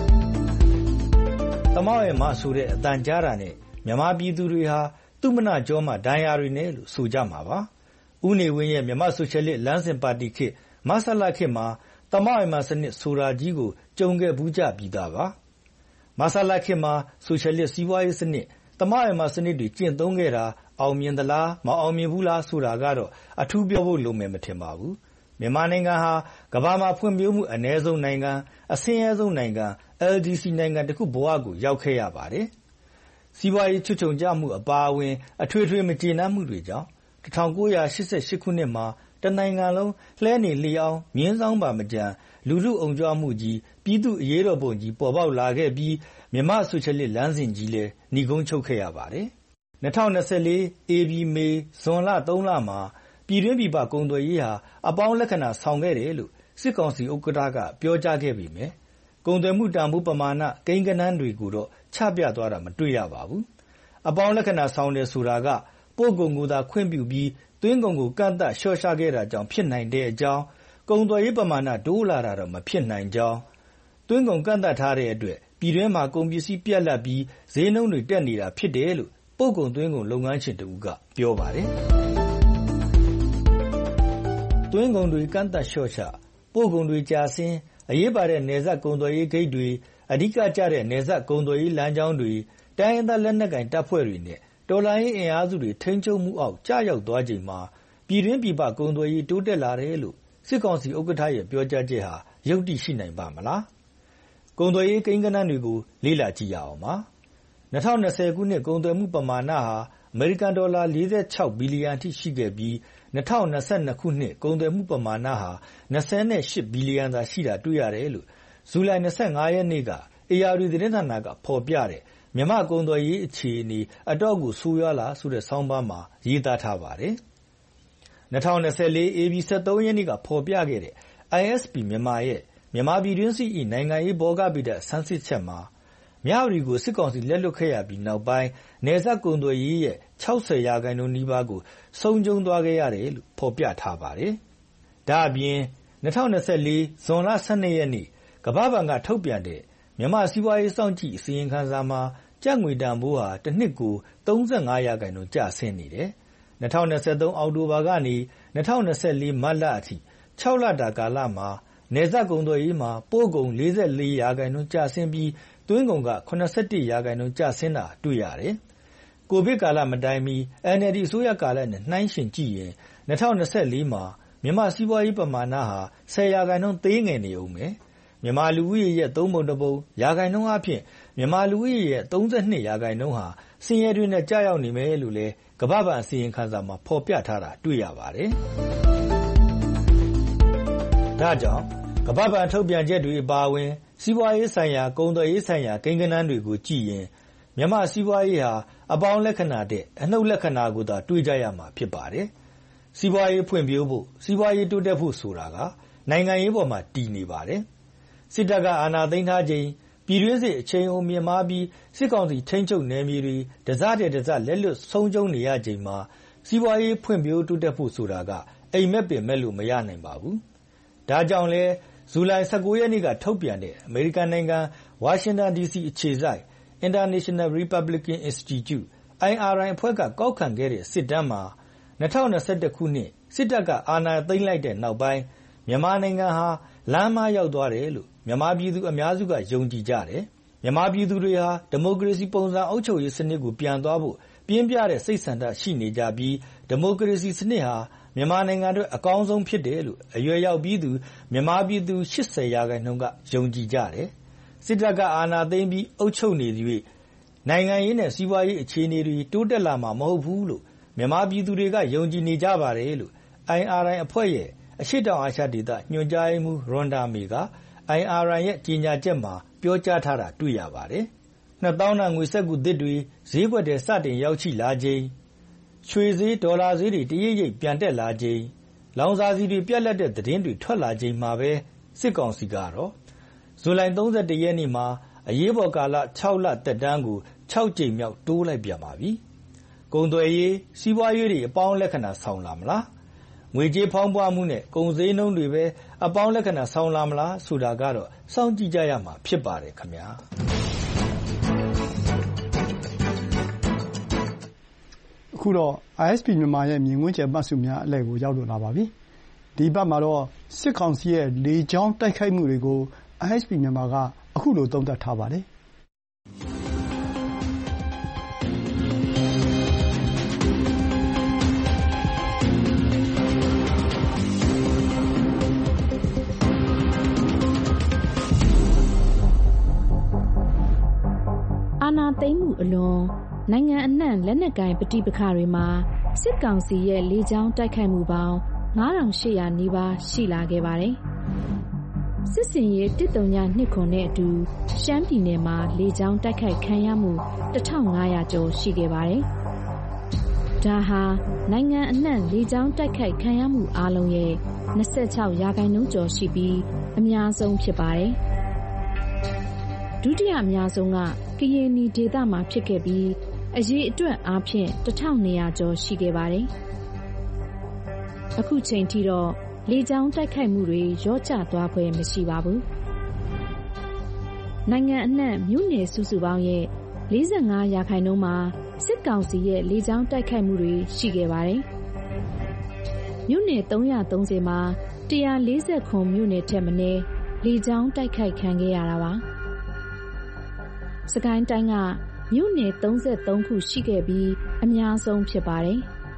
။သမဝယ်မဆိုတဲ့အသံကြားတာနဲ့မြန်မာပြည်သူတွေဟာသူ့မနာကြောမှာဒဏ်ရာတွေနဲ့လို့ဆိုကြမှာပါ။ဦးနေဝင်းရဲ့မြန်မာဆိုရှယ်လစ်လမ်းစဉ်ပါတီခေတ်မဆလခေတ်မှာသမဝယ်မစနစ်ဆိုတာကြီးကိုကြုံခဲ့ဘူးကြပြီးသားပါ။မဆလခေတ်မှာဆိုရှယ်လစ်စီးပွားရေးစနစ်သမဝယ်မစနစ်တွေကျင့်သုံးခဲ့တာအောင်မြင်သလားမအောင်မြင်ဘူးလားဆိုတာကတော့အထူးပြောဖို့လိုမယ်မထင်ပါဘူး။မြန်မာနိုင်ငံဟာကမ္ဘာမှာဖွံ့ဖြိုးမှုအနည်းဆုံးနိုင်ငံအဆင်းရဲဆုံးနိုင်ငံ အယ် ဒီ စီ နိုင်ငံတစ်ခုဘဝကိုရောက်ခဲ့ရပါတယ်။စီးပွားရေးချွတ်ခြုံကျမှုအပါအဝင်အထွေထွေမကျေနပ်မှုတွေကြောင့်၁၉၈၈ခုနှစ်မှာတနိုင်ငံလုံးလှဲနေလျောင်းမြင်းဆောင်ပါမကြံလူထုအုံကြွမှုကြီးပြည်သူအရေးတော်ပုံကြီးပေါ်ပေါက်လာခဲ့ပြီးမြန်မာဆိုရှယ်လစ်လမ်းစဉ်ကြီးလည်းဏိကုံးချုပ်ခဲ့ရပါတယ်။၂၀၂၄ဧပြီမေဇွန်လသုံးလမှာပြည်တွင်းပြည်ပကုန်သွယ်ရေးဟာအပေါင်းလက္ခဏာဆောင်ခဲ့တယ်လို့စစ်ကောင်စီဥက္ကဋ္ဌကပြောကြားခဲ့ပေမယ့်ကုန်သွယ်မှုတန်ဖိုးပမာဏကိန်းဂဏန်းတွေကိုတော့ချပြသွားတာမတွေ့ရပါဘူး။အပေါင်းလက္ခဏာဆောင်တယ်ဆိုတာကပို့ကုန်ကိုသာခွင့်ပြုပြီးသွင်းကုန်ကိုကန့်သတ်လျှော့ချခဲ့တာကြောင့်ဖြစ်နိုင်တဲ့အကြောင်းကုန်သွယ်ရေးပမာဏတိုးလာတာတော့မဖြစ်နိုင်ကြောင်းသွင်းကုန်ကန့်သတ်ထားတဲ့အတွက်ပြည်တွင်းမှာကုန်ပစ္စည်းပြတ်လတ်ပြီးဈေးနှုန်းတွေတက်နေတာဖြစ်တယ်လို့ပို့ကုန်သွင်းကုန်လုပ်ငန်းရှင်တဦးကပြောပါတယ်။သွင်းကုန်တွေကန့်သတ်လျှော့ချပို့ကုန်တွေကြာဆင်းအရေးပါတဲ့နယ်စပ်ကုန်သွယ်ရေးဂိတ်တွေအဓိကကျတဲ့နယ်စပ်ကုန်သွယ်ရေးလမ်းကြောင်းတွေတိုင်းရင်းသားလက်နက်ကိုင်တပ်ဖွဲ့တွေနဲ့တော်လှန်ရေးအင်အားစုတွေထိန်းချုပ်မှုအောက်ကျရောက်သွားချိန်မှာပြည်တွင်းပြည်ပကုန်သွယ်ရေးတိုးတက်လာတယ်လို့စစ်ကောင်စီဥက္ကဋ္ဌရဲ့ပြောကြားချက်ဟာယုတ္တိရှိနိုင်ပါမလား။ကုန်သွယ်ရေးကိန်းဂဏန်းတွေကိုလေ့လာကြည့်ရအောင်ပါ။၂၀၂၀ခုနှစ်ကုန်သွယ်မှုပမာဏဟာအမေရိကန်ဒေါ်လာလေးဆယ်ခြောက်ဘီလီယံအထိရှိခဲ့ပြီး၂၀၂၂ခုနှစ်ကုန်သွယ်မှုပမာဏဟာ၂၈ဘီလီယံသာရှိတာတွေ့ရတယ်လို့ဇူလိုင်၂၅ရက်နေ့ကဧရာဝတီသတင်းဌာနကဖော်ပြတဲ့မြန်မာကုန်သွယ်ရေးအခြေအနေအတော့ကိုဆိုးရွားလာဆိုတဲ့ဆောင်းပါးမှာရေးသားထားပါတယ်။၂၀၂၄ဧပြီ၁၃ရက်နေ့ကဖော်ပြခဲ့တဲ့ အိုင် အက်စ် ပီ မြန်မာရဲ့မြန်မာပြည်တွင်းစစ်၏နိုင်ငံရေးဘောဂဗေဒဆန်းစစ်ချက်မှာမြဝတီကိုစစ်ကောင်စီလက်လွတ်ခဲ့ရပြီးနောက်ပိုင်းနယ်စပ်ကုန်သွယ်ရေးရဲ့၆၀ရာခိုင်နှုန်းနီးပါးကိုဆုံးရှုံးသွားခဲ့ရတယ်လို့ဖော်ပြထားပါတယ်။ဒါအပြင်၂၀၂၄ဇွန်လ၁၂ရက်နေ့ကမ္ဘာ့ဘဏ်ကထုတ်ပြန်တဲ့မြန်မာစီးပွားရေးစောင့်ကြည့်အစီရင်ခံစာမှာကျပ်ငွေတန်ဖိုးဟာတစ်နှစ်ကိုသုံးဆယ့်ငါးရာခိုင်နှုန်းကျဆင်းနေတယ်။၂၀၂၃အောက်တိုဘာကနေ၂၀၂၄မတ်လအထိခြောက်လတာကာလမှာနယ်စပ်ကုန်သွယ်ရေးမှာပို့ကုန်လေးဆယ့်လေးရာခိုင်နှုန်းကျဆင်းပြီးသွင်းကုန်က၇၁ရာခိုင်နှုန်းကျဆင်းတာတွေ့ရတယ်။ကိုဗစ်ကာလမတိုင်မီ အန် အယ် ဒီ အစိုးရကာလနဲ့နှိုင်းယှဉ်ကြည့်ရင်၂၀၂၄မှာမြန်မာစီးပွားရေးပမာဏဟာဆယ်ရာခိုင်နှုန်းသေးငယ်နေဦးမယ်။မြန်မာလူဦးရေရဲ့သုံးပုံတစ်ပုံရာခိုင်နှုန်းအဖြစ်မြန်မာလူဦးရေရဲ့သုံးဆယ့်နှစ်ရာခိုင်နှုန်းဟာဆင်းရဲတွင်းနဲ့ကျရောက်နေမယ်လို့လည်းကမ္ဘာ့ဘဏ်အစီရင်ခံစာမှာဖော်ပြထားတာတွေ့ရပါတယ်။ဒါကြောင့်ကမ္ဘာ့ဘဏ်ထုတ်ပြန်ချက်တွေအပါအဝင်စီးပွားရေးဆိုင်ရာကုန်သွယ်ရေးဆိုင်ရာကိန်းဂဏန်းတွေကိုကြည့်ရင်မြန်မာစီးပွားရေးဟာအပေါင်းလက္ခဏာတဲ့အနှုတ်လက္ခဏာကိုသာတွေ့ကြရမှာဖြစ်ပါတယ်။စီးပွားရေးဖွံ့ဖြိုးဖို့စီးပွားရေးတိုးတက်ဖို့ဆိုတာကနိုင်ငံရေးပေါ်မှာတည်နေပါတယ်။စစ်တပ်ကအာဏာသိမ်းထားချိန်ပြည်တွင်းစစ်အချိန်အုံမြင့်မားပြီးစစ်ကောင်စီထိန်းချုပ်နယ်မြေတွေတစတဲ့တစလက်လွတ်ဆုံးရှုံးနေရချိန်မှာစီးပွားရေးဖွံ့ဖြိုးတိုးတက်ဖို့ဆိုတာကအိမ်မက်ပင်မဲ့လို့မရနိုင်ပါဘူး။ဒါကြောင့်လဲဇူလိုင်၁၉ရက်နေ့ကထုတ်ပြန်တဲ့အမေရိကန်နိုင်ငံဝါရှင်တန်ဒီစီအခြေစိုက် International Republican Institute အိုင် အာರ್ အိုင် အဖွဲ့ကကောက်ခံခဲ့တဲ့စစ်တမ်းမှာ၂၀၂၁ခုနှစ်စစ်တပ်ကအာဏာသိမ်းလိုက်တဲ့နောက်ပိုင်းမြန်မာနိုင်ငံဟာလမ်းမရောက်သွားတယ်လို့မြန်မာပြည်သူအများစုကယုံကြည်ကြတယ်။မြန်မာပြည်သူတွေဟာဒီမိုကရေစီပုံစံအုပ်ချုပ်ရေးစနစ်ကိုပြန်သွားဖို့ပြင်းပြတဲ့စိတ်ဆန္ဒရှိနေကြပြီးဒီမိုကရေစီစနစ်ဟာမြန်မာနိုင်ငံအတွက်အကောင်းဆုံးဖြစ်တယ်လို့အရွယ်ရောက်ပြီးသူမြန်မာပြည်သူရှစ်ဆယ်ရာခိုင်နှုန်းကယုံကြည်ကြတယ်။စစ်တပ်ကအာဏာသိမ်းပြီးအုပ်ချုပ်နေသရွေ့နိုင်ငံရေးနဲ့စီးပွားရေးအခြေအနေတွေတိုးတက်လာမှာမဟုတ်ဘူးလို့မြန်မာပြည်သူတွေကယုံကြည်နေကြပါတယ်လို့ I R I အဖွဲ့ရဲ့အရှေ့တောင်အာရှဒေသညွှန်ကြားရေးမှူးရွန်ဒါမေက I R I ရဲ့ကြေညာချက်မှာပြောကြားထားတာတွေ့ရပါတယ်။နှစ်သောင်းတန်ငွေစက္ကူသစ်တွေဈေးကွက်ထဲစတင်ရောက်ရှိလာချိန်ရွှေဈေးဒေါ်လာဈေးတွေတရိပ်ရိပ်ပြန်တက်လာချိန်လောင်စာဆီတွေပြတ်လတ်တဲ့သတင်းတွေထွက်လာချိန်မှာပဲစစ်ကောင်စီကတော့ဇူလိုင်သုံးဆယ့်တစ်ရက်နေ့မှာအရေးပေါ်ကာလခြောက်လသက်တမ်းကိုခြောက်ကြိမ်မြောက်တိုးလိုက်ပြန်ပါပြီ။ကုန်သွယ်ရေးစီးပွားရေးတွေအပေါင်းလက္ခဏာဆောင်လာမလား။ငွေကြေးဖောင်းပွားမှုနဲ့ကုန်စည်နှုန်းတွေပဲအပေါင်းလက္ခဏာဆောင်လာမလားဆိုတာကတော့စောင့်ကြည့်ကြရမှာဖြစ်ပါတယ်ခင်ဗျာ။အခုတော့ I S P မြန်မာရဲ့မြင်ကွင်းကျယ်မှတ်စုများအလှည့်ကိုရောက်လာပါပြီ။ဒီဘက်မှာတော့စစ်ကောင်စီရဲ့လေကြောင်းတိုက်ခိုက်မှုတွေကို I S P မြန်မာကအခုလိုသုံးသပ်ထားပါတယ်။အာဏာသိမ်းမှုအလွန်နိုင်ငံအနှံ့လက်နက်ကိုင်ပဋိပက္ခတွေမှာစစ်ကောင်စီရဲ့လေကြောင်းတိုက်ခိုက်မှုပေါင်းငါးထောင်ရှစ်ရာနီးပါးရှိလာခဲ့ပါတယ်။စစ်စင်ရေးတစ်တုံညာနှစ်ခွန်နဲ့အတူရှမ်းပြည်နယ်မှာလေကြောင်းတိုက်ခိုက်ခံရမှုတစ်ထောင်ငါးရာကျော်ရှိခဲ့ပါတယ်။ဒါဟာနိုင်ငံအနှံ့လေကြောင်းတိုက်ခိုက်ခံရမှုအလုံးရဲ့နှစ်ဆယ့်ခြောက်ရာခိုင်နှုန်းကျော်ရှိပြီးအများဆုံးဖြစ်ပါတယ်။ဒုတိယအများဆုံးကကရင်နီဒေသမှာဖြစ်ခဲ့ပြီးအရေးအတွက်အားဖြင့်တစ်ထောင်နှစ်ရာကျော်ရှိခဲ့ပါတယ်။အခုချိန်ထိတော့လေကြောင်းတိုက်ခိုက်မှုတွေရောကျသွားဖွယ်မရှိပါဘူး။နိုင်ငံအနှံ့မြို့နယ်စုစုပေါင်းရဲ့လေးဆယ့်ငါးရာခိုင်နှုန်းမှာစစ်ကောင်စီရဲ့လေကြောင်းတိုက်ခိုက်မှုတွေရှိခဲ့ပါတယ်။မြို့နယ်သုံးရာသုံးဆယ်မှာတစ်ရာလေးဆယ်ခုမြို့နယ်ထက်မနည်းလေကြောင်းတိုက်ခိုက်ခံခဲ့ရတာပါ။စကိုင်းတိုင်းကမြို့နယ်သုံးဆယ့်သုံးခုရှိခဲ့ပြီးအများဆုံးဖြစ်ပါတယ်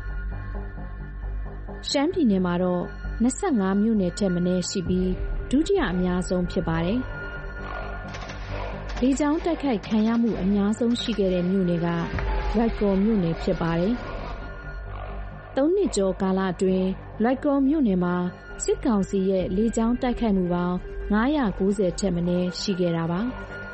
။ရှမ်းပြည်နယ်မှာတော့နှစ်ဆယ့်ငါးမြို့နယ်ထက်မနည်းရှိပြီးဒုတိယအများဆုံးဖြစ်ပါတယ်။လေကြောင်းတိုက်ခိုက်ခံရမှုအများဆုံးရှိခဲ့တဲ့မြို့နယ်ကလွိုက်ကော်မြို့နယ်ဖြစ်ပါတယ်။သုံးနှစ်ကျော်ကာလအတွင်းလွိုက်ကော်မြို့နယ်မှာစစ်ကောင်စီရဲ့လေကြောင်းတိုက်ခိုက်မှုပေါင်းငါးရာကိုးဆယ်ထက်မနည်းရှိခဲ့တာပါ။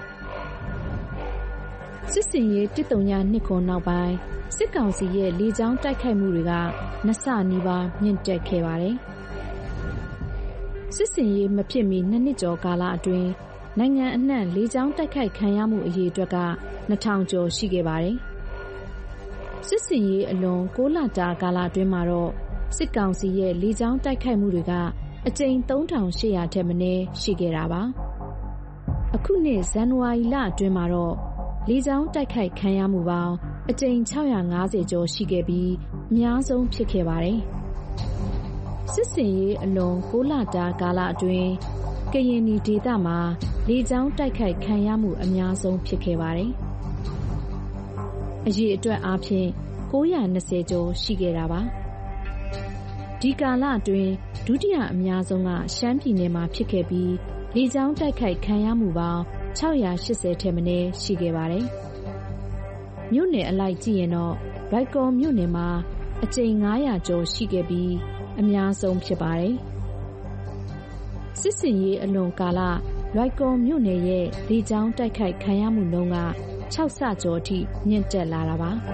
စစ်စင်ရေးတစ်တုံညာနှစ်ခွန်နောက်ပိုင်းစစ်ကောင်စီရဲ့လေကြောင်းတိုက်ခိုက်မှုတွေကနှစ်ဆနီးပါးမြင့်တက်ခဲ့ပါတယ်။စစ်စင်ရေးမဖြစ်မီနှစ်နှစ်ကျော်ကာလအတွင်းနိုင်ငံအနှံ့လေကြောင်းတိုက်ခိုက်ခံရမှုအရေအတွက်ကနှစ်ထောင်ကျော်ရှိခဲ့ပါတယ်။စစ်စင်ရေးအလွန်ကိုးလတာကာလအတွင်းမှာတော့စစ်ကောင်စီရဲ့လေကြောင်းတိုက်ခိုက်မှုတွေကအကြိမ်သုံးထောင်ရှစ်ရာထက်မနည်းရှိခဲ့တာပါ။အခုနှစ်ဇန်နဝါရီလအတွင်းမှာတော့လေကြောင်းတိုက်ခိုက်ခံရမှုပေါင်းအကြိမ်ခြောက်ရာငါးဆယ်ကျော်ရှိခဲ့ပြီးအများဆုံးဖြစ်ခဲ့ပါတယ်။စစ်စင်ရေးအလွန်ကိုးလတာကာလအတွင်းကရင်နီဒေသမှာလေကြောင်းတိုက်ခိုက်ခံရမှုအများဆုံးဖြစ်ခဲ့ပါတယ်။အရေးအတွက်အားဖြင့်ကိုးရာနှစ်ဆယ်ကျော်ရှိခဲ့တာပါ။ဒီကာလအတွင်းဒုတိယအများဆုံးကရှမ်းပြည်နယ်မှာဖြစ်ခဲ့ပြီးလေကြောင်းတိုက်ခိုက်ခံရမှုပေါင်းခြောက်ရာရှစ်ဆယ်ထက်မနည်းရှိခဲ့ပါတယ်။မြို့နယ်အလိုက်ကြည့်ရင်တော့လွိုက်ကော်မြို့နယ်မှာအကြိမ်ငါးရာကျော်ရှိခဲ့ပြီးအများဆုံးဖြစ်ပါတယ်။စစ်စင်ရေးအလွန်ကာလလွိုက်ကော်မြို့နယ်ရဲ့လေကြောင်းတိုက်ခိုက်ခံရမှုနှုန်းကခြောက်ဆကျော်အထိမြင့်တက်လာတာပါ။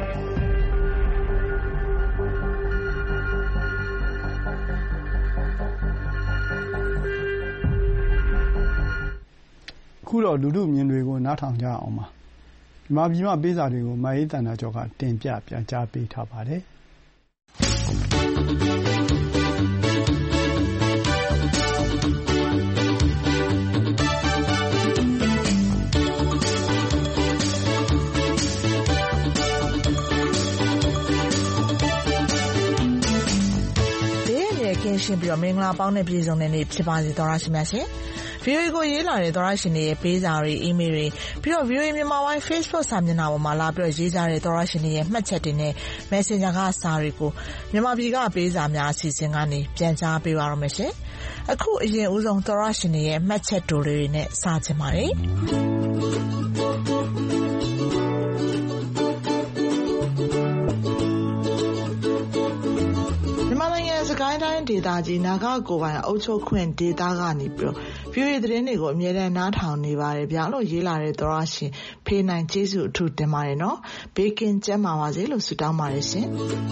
အခုတော့လူထုမြင်တွေကိုနားထောင်ကြအောင်ပါ။မြန်မာပြည်မှာပေးစာတွေကိုမအေးတန်တာကျော်ကတင်ပြပြန်ကြားပေးထားပါတယ်။ကင်းရှင်းပြီးတော့မင်္ဂလာပေါင်းနဲ့ပြည်စုံတဲ့နေ့ဖြစ်ပါစေသောရရှိမြတ်ရှင် ဗီအိုအေ ကိုရေးလာတဲ့သောရရှင်တွေရဲ့ပေးစာတွေ email တွေပြီးတော့ ဗီအိုအေ မြန်မာပိုင်း Facebook စာမျက်နှာပေါ်မှာလာပြီးတော့ရေးကြတဲ့သောရရှင်တွေရဲ့မှတ်ချက်တွေနဲ့ Messenger ကစာတွေကိုမြန်မာပြည်ကပေးစာများအစီအစဉ်ကနေပြန်ကြားပေးပါရမယ်ရှင်အခုအရင်ဦးဆုံးသောရရှင်တွေရဲ့မှတ်ချက်တိုတွေနဲ့စချင်ပါတယ်စကိုင်းတိုင်းဒေသကြီးနာဂကိုပိုင်အုပ်ချုပ်ခွင့်ဒေသကနေပြီးတော့ ဗီအိုအေ သတင်းတွေကိုအမြဲတမ်းနားထောင်နေပါတယ်ဗျာလို့ရေးလာတဲ့သောရရှင်ဖေးနိုင်ကျေးဇူးအထူးတင်ပါတယ်နော်ဘေးကင်းကျန်းမာပါစေလို့ဆုတောင်းပါတယ်ရှင်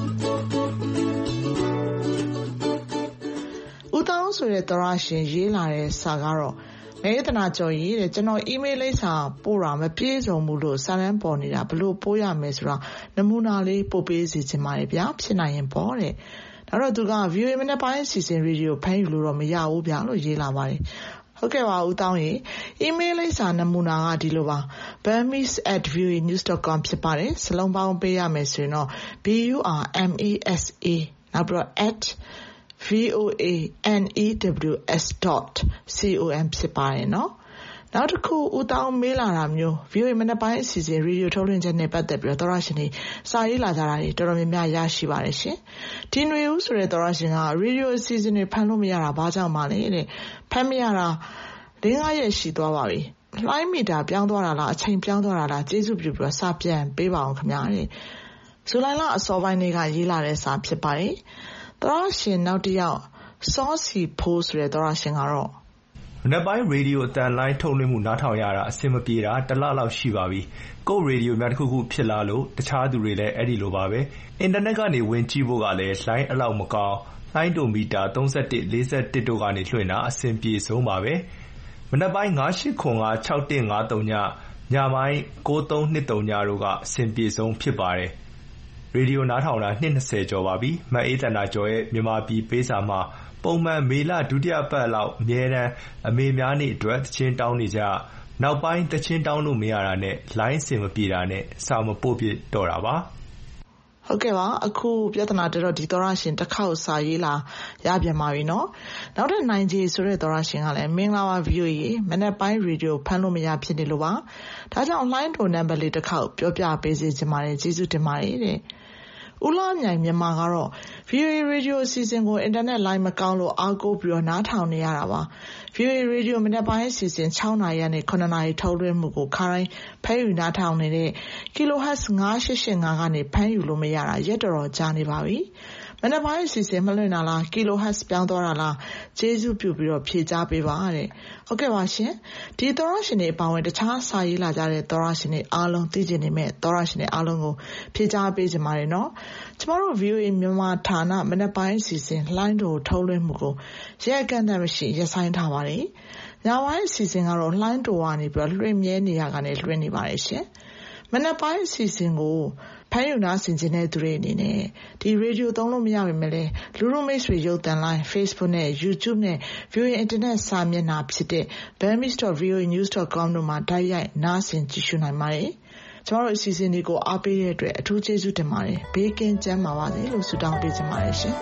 ဦးတောင်းဆိုတဲ့သောရရှင်ရေးလာတဲ့စာကတော့မေတနာကျော်ရေးတဲ့ကျွန်တော် email လိပ်စာပို့တာမပြည့်စုံဘူးလို့စာရန်ပေါ်နေတာဘလို့ပို့ရမယ်ဆိုတော့နမူနာလေးပို့ပေးစီချင်ပါတယ်ဗျာဖြစ်နိုင်ရင်ပေါ့တဲ့ဒါတော့သူက ဗီအိုအေ မနေ့ပိုင်းစီစဉ်ရေဒီယိုဖမ်းယူလို့တော့မရဘူးဗျာလို့ရေးလာပါတယ်ဟုတ်ကဲ့ပါဦးတောင်းရေ email လိပ်စာနမူနာကဒီလိုပါ burmese at v o a news dot com ဖြစ်ပါတယ်စလုံးပေါင်းပေးရမယ်ဆိုရင်တော့ b u r m e s a နောက်ပြီးတော့ at v o a news dot com ဖြစ်ပါတယ်နော်နောက်တစ်ခုဦးတောင်းမေးလာတာမျိုး ဗီအိုအေ မနေ့ပိုင်းအစီအစဉ်ရေဒီယိုထုတ်လွှင့်ချက်နဲ့ပတ်သက်ပြီးတော့သောရရှင်တွေစာရေးလာကြတာတွေတော်တော်များများရရှိပါတယ်ရှင်ဒီຫນွေဦးဆိုတဲ့သောရရှင်ကရေဒီယိုအစီအစဉ်တွေဖမ်းလို့မရတာဘာကြောင့်မှလဲတဲ့ဖမ်းမရတာ၄-၅ရက်ရှိသွားပါပြီလှိုင်းမီတာပြောင်းသွားတာလားအချိန်ပြောင်းသွားတာလားကျေးဇူးပြုပြီးတော့စာပြန်ပေးပါအောင်ခင်ဗျာတဲ့ဇူလိုင်လအစောပိုင်းတွေကရေးလာတဲ့စာဖြစ်ပါတယ်သောရရှင်နောက်တစ်ယောက်စောစီဖိုးဆိုတဲ့သောရရှင်ကတော့မနက်ပိုင်းရေဒီယိုအတန်လိုင်းထုတ်လွှင့်မှုနားထောင်ရတာအဆင်မပြေတာတစ်လလောက်ရှိပါပြီ။ကိုယ့်ရေဒီယိုများတစ်ခုခုဖြစ်လာလို့တခြားသူတွေလည်းအဲ့ဒီလိုပါပဲ။အင်တာနက်ကနေဝင်ကြည့်ဖို့ကလည်းလိုင်းအလောက်မကောင်းလိုင်းတိုမီတာသုံး၁၁ ၄၁တို့ကနေလွှင့်တာအဆင်ပြေဆုံးပါပဲ။မနက်ပိုင်း၅၈ခွန်က၆၁၅၃ညညပိုင်း၉၃၂၃ညတို့ကအဆင်ပြေဆုံးဖြစ်ပါတယ်။ရေဒီယိုနားထောင်တာနှစ်၂၀ကျော်ပါပြီ။မအေးတနာကျော်ရဲ့မြန်မာပြည်ပေးစာမှာပုံမှန်မေလဒုတိယပတ်လောက်အမြဲတမ်းအမေများနေ့အတွက်သချင်းတောင်းနေကြနောက်ပိုင်းသချင်းတောင်းလို့မရတာနဲ့လိုင်းစင်မပြေတာနဲ့စာမပို့ပြတော့တာပါဟုတ်ကဲ့ပါအခုပြဿနာတော့ဒီသောရရှင်တစ်ခေါက်စာရေးလာရပြန်ပါပြီเนาะနောက်တဲ့နိုင်ကြီးဆိုတဲ့သောရရှင်ကလည်းမင်္ဂလာပါ ဗီအိုအေ မနေ့ပိုင်းရေဒီယိုဖမ်းလို့မရဖြစ်နေလို့ပါဒါကြောင့်လိုင်းတိုနံပါတ်လေးတစ်ခေါက်ပြောပြပေးစီချင်ပါတယ်ကျေးဇူးတင်ပါတယ်တဲ့ဦးလာမြိုင်မြန်မာကတော့ ဗီအိုအေ Radio အစီအစဉ်ကိုအင်တာနက်လိုင်းမကောင်းလို့အားကိုးပြီးတော့နားထောင်နေရတာပါ ဗီအိုအေ Radio မနေ့ပိုင်းအစီအစဉ်၆နာရီနဲ့၇နာရီထုတ်လွှင့်မှုကိုခါတိုင်းဖမ်းယူနားထောင်နေတဲ့ kilohertz ၅၈၈၅ကနေဖမ်းယူလို့မရတာရက်တော်တော်ကြာနေပါပြီမနေ့ပိုင်းအစီအစဉ်မလွှင့်တာလား kilohertz ပြောင်းသွားတာလားကျေးဇူးပြုပြီးတော့ဖြေကြားပေးပါတဲ့ဟုတ်ကဲ့ပါရှင်ဒီသောရရှင်တွေအပေါင်းတခြားစာရေးလာကြတဲ့သောရရှင်တွေအားလုံးသိကျင်နေမဲ့သောရရှင်တွေအားလုံးကိုဖြေကြားပေးကြပါရနော်ကျမတို့ ဗီအိုအေ မြန်မာဌာနမနေ့ပိုင်းအစီအစဉ်လိုင်းတိုထုတ်လွှင့်မှုကိုရက်ကန်တဲ့မရှိရပ်ဆိုင်းထားပါတယ်ညပိုင်းအစီအစဉ်ကတော့လိုင်းတိုကနေပြီးတော့လွှင့်မြဲနေရကနေလွှင့်နေပါတယ်ရှင်မနေ့ပိုင်းအစီအစဉ်ကိုဖမ်းယူနာဆင်ကျင်တဲ့သူတွေအနေနဲ့ဒီရေဒီယိုသုံးလို့မရပါမယ်လေလူလူမိတ်ဆွေရုပ်သံလိုင်း Facebook နဲ့ YouTube နဲ့ ဗီအိုအေ Internet စာမျက်နှာဖြစ်တဲ့ burmese dot v o a news dot com တို့မှာတိုက်ရိုက်နားဆင်ကြည့်ရှုနိုင်ပါတယ်ကျမတို့အစီအစဉ်လေးကိုအားပေးတဲ့အတွက်အထူးကျေးဇူးတင်ပါတယ်ဘေးကင်းကျန်းမာပါစေလို့ဆုတောင်းပေးချင်ပါတယ်ရှင်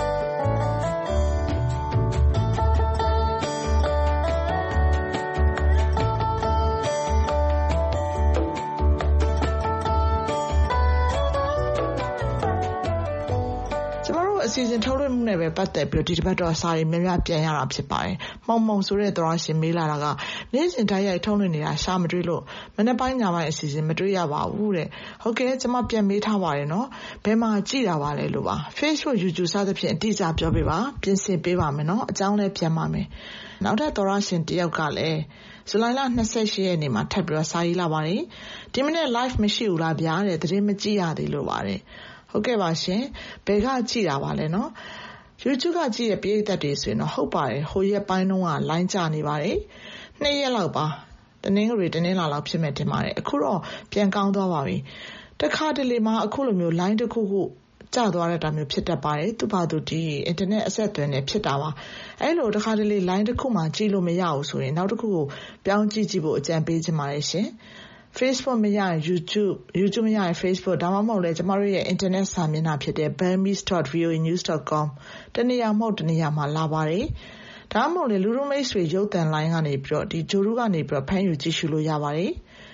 အစီအစဉ်ထုတ်လွှင့်မှုနဲ့ပဲပတ်သက်ပြီးဒီတစ်ပတ်တော့စာရီများများပြန်ရတာဖြစ်ပါတယ်။မှုံမှုံဆိုတဲ့သောရရှင်မေးလာတာကနေ့စဉ်တိုက်ရိုက်ထုတ်လွှင့်နေတာရှာမတွေ့လို့မနေ့ပိုင်းညပိုင်းအစီအစဉ်မတွေ့ရပါဘူးတဲ့။ဟုတ်ကဲ့ကျွန်မပြန်မေးထားပါတယ်နော်။ဘယ်မှာကြည့်တာပါလဲလို့ပါ။ Facebook YouTube စသဖြင့်အတိအကျပြောပေးပါ။ပြင်ဆင်ပေးပါမယ်နော်။အကြောင်းလည်းပြန်ပါမယ်။နောက်ထပ်သောရရှင်တယောက်ကလည်းဇူလိုင်လ၂၈ရက်နေ့မှာထပ်ပြီးတော့စာရေးလာပါတယ်။ဒီမနေ့ live မရှိဘူးလားဗျာတဲ့သတင်းမကြည့်ရသေးလို့ပါတယ်။ဟုတ်ကဲ့ပါရှင်ဘယ်ကကြည့်တာပါလဲနော် YouTube ကကြည့်တဲ့ပရိသတ်တွေဆိုရင်တော့ဟုတ်ပါတယ်ဟိုရက်ပိုင်းတုန်းကလိုင်းကျနေပါတယ်နှစ်ရက်လောက်ပါတနင်္ဂနွေတနင်္လာလောက်ဖြစ်မဲ့တင်ပါတယ်အခုတော့ပြန်ကောင်းသွားပါပြီတခါတလေမှာအခုလိုမျိုးလိုင်းတစ်ခုခုကျသွားတဲ့တာမျိုးဖြစ်တတ်ပါတယ်သူ့ဘာသူဒီအင်တာနက်အဆက်အသွယ်နဲ့ဖြစ်တာပါအဲ့လိုတခါတလေလိုင်းတစ်ခုမှကြည့်လို့မရဘူးဆိုရင်နောက်တစ်ခုကိုပြောင်းကြည့်ကြည့်ဖို့အကြံပေးချင်ပါတယ်ရှင် Facebook မရရင် YouTube YouTube မရရင် Facebook ဒါမှမဟုတ်လဲကျမတို့ရဲ့ internet စာမျက်နှာဖြစ်တဲ့ burmese dot v o a news dot com တနေရာမဟုတ်တနေရာမှာလာပါတယ်ဒါမှမဟုတ်လေလူလူမိတ်ဆွေရုပ်သံလိုင်းကနေပြီးတော့ဒီဂျိုရူကနေပြီးတော့ဖမ်းယူကြည့်ရှုလို့ရပါတယ်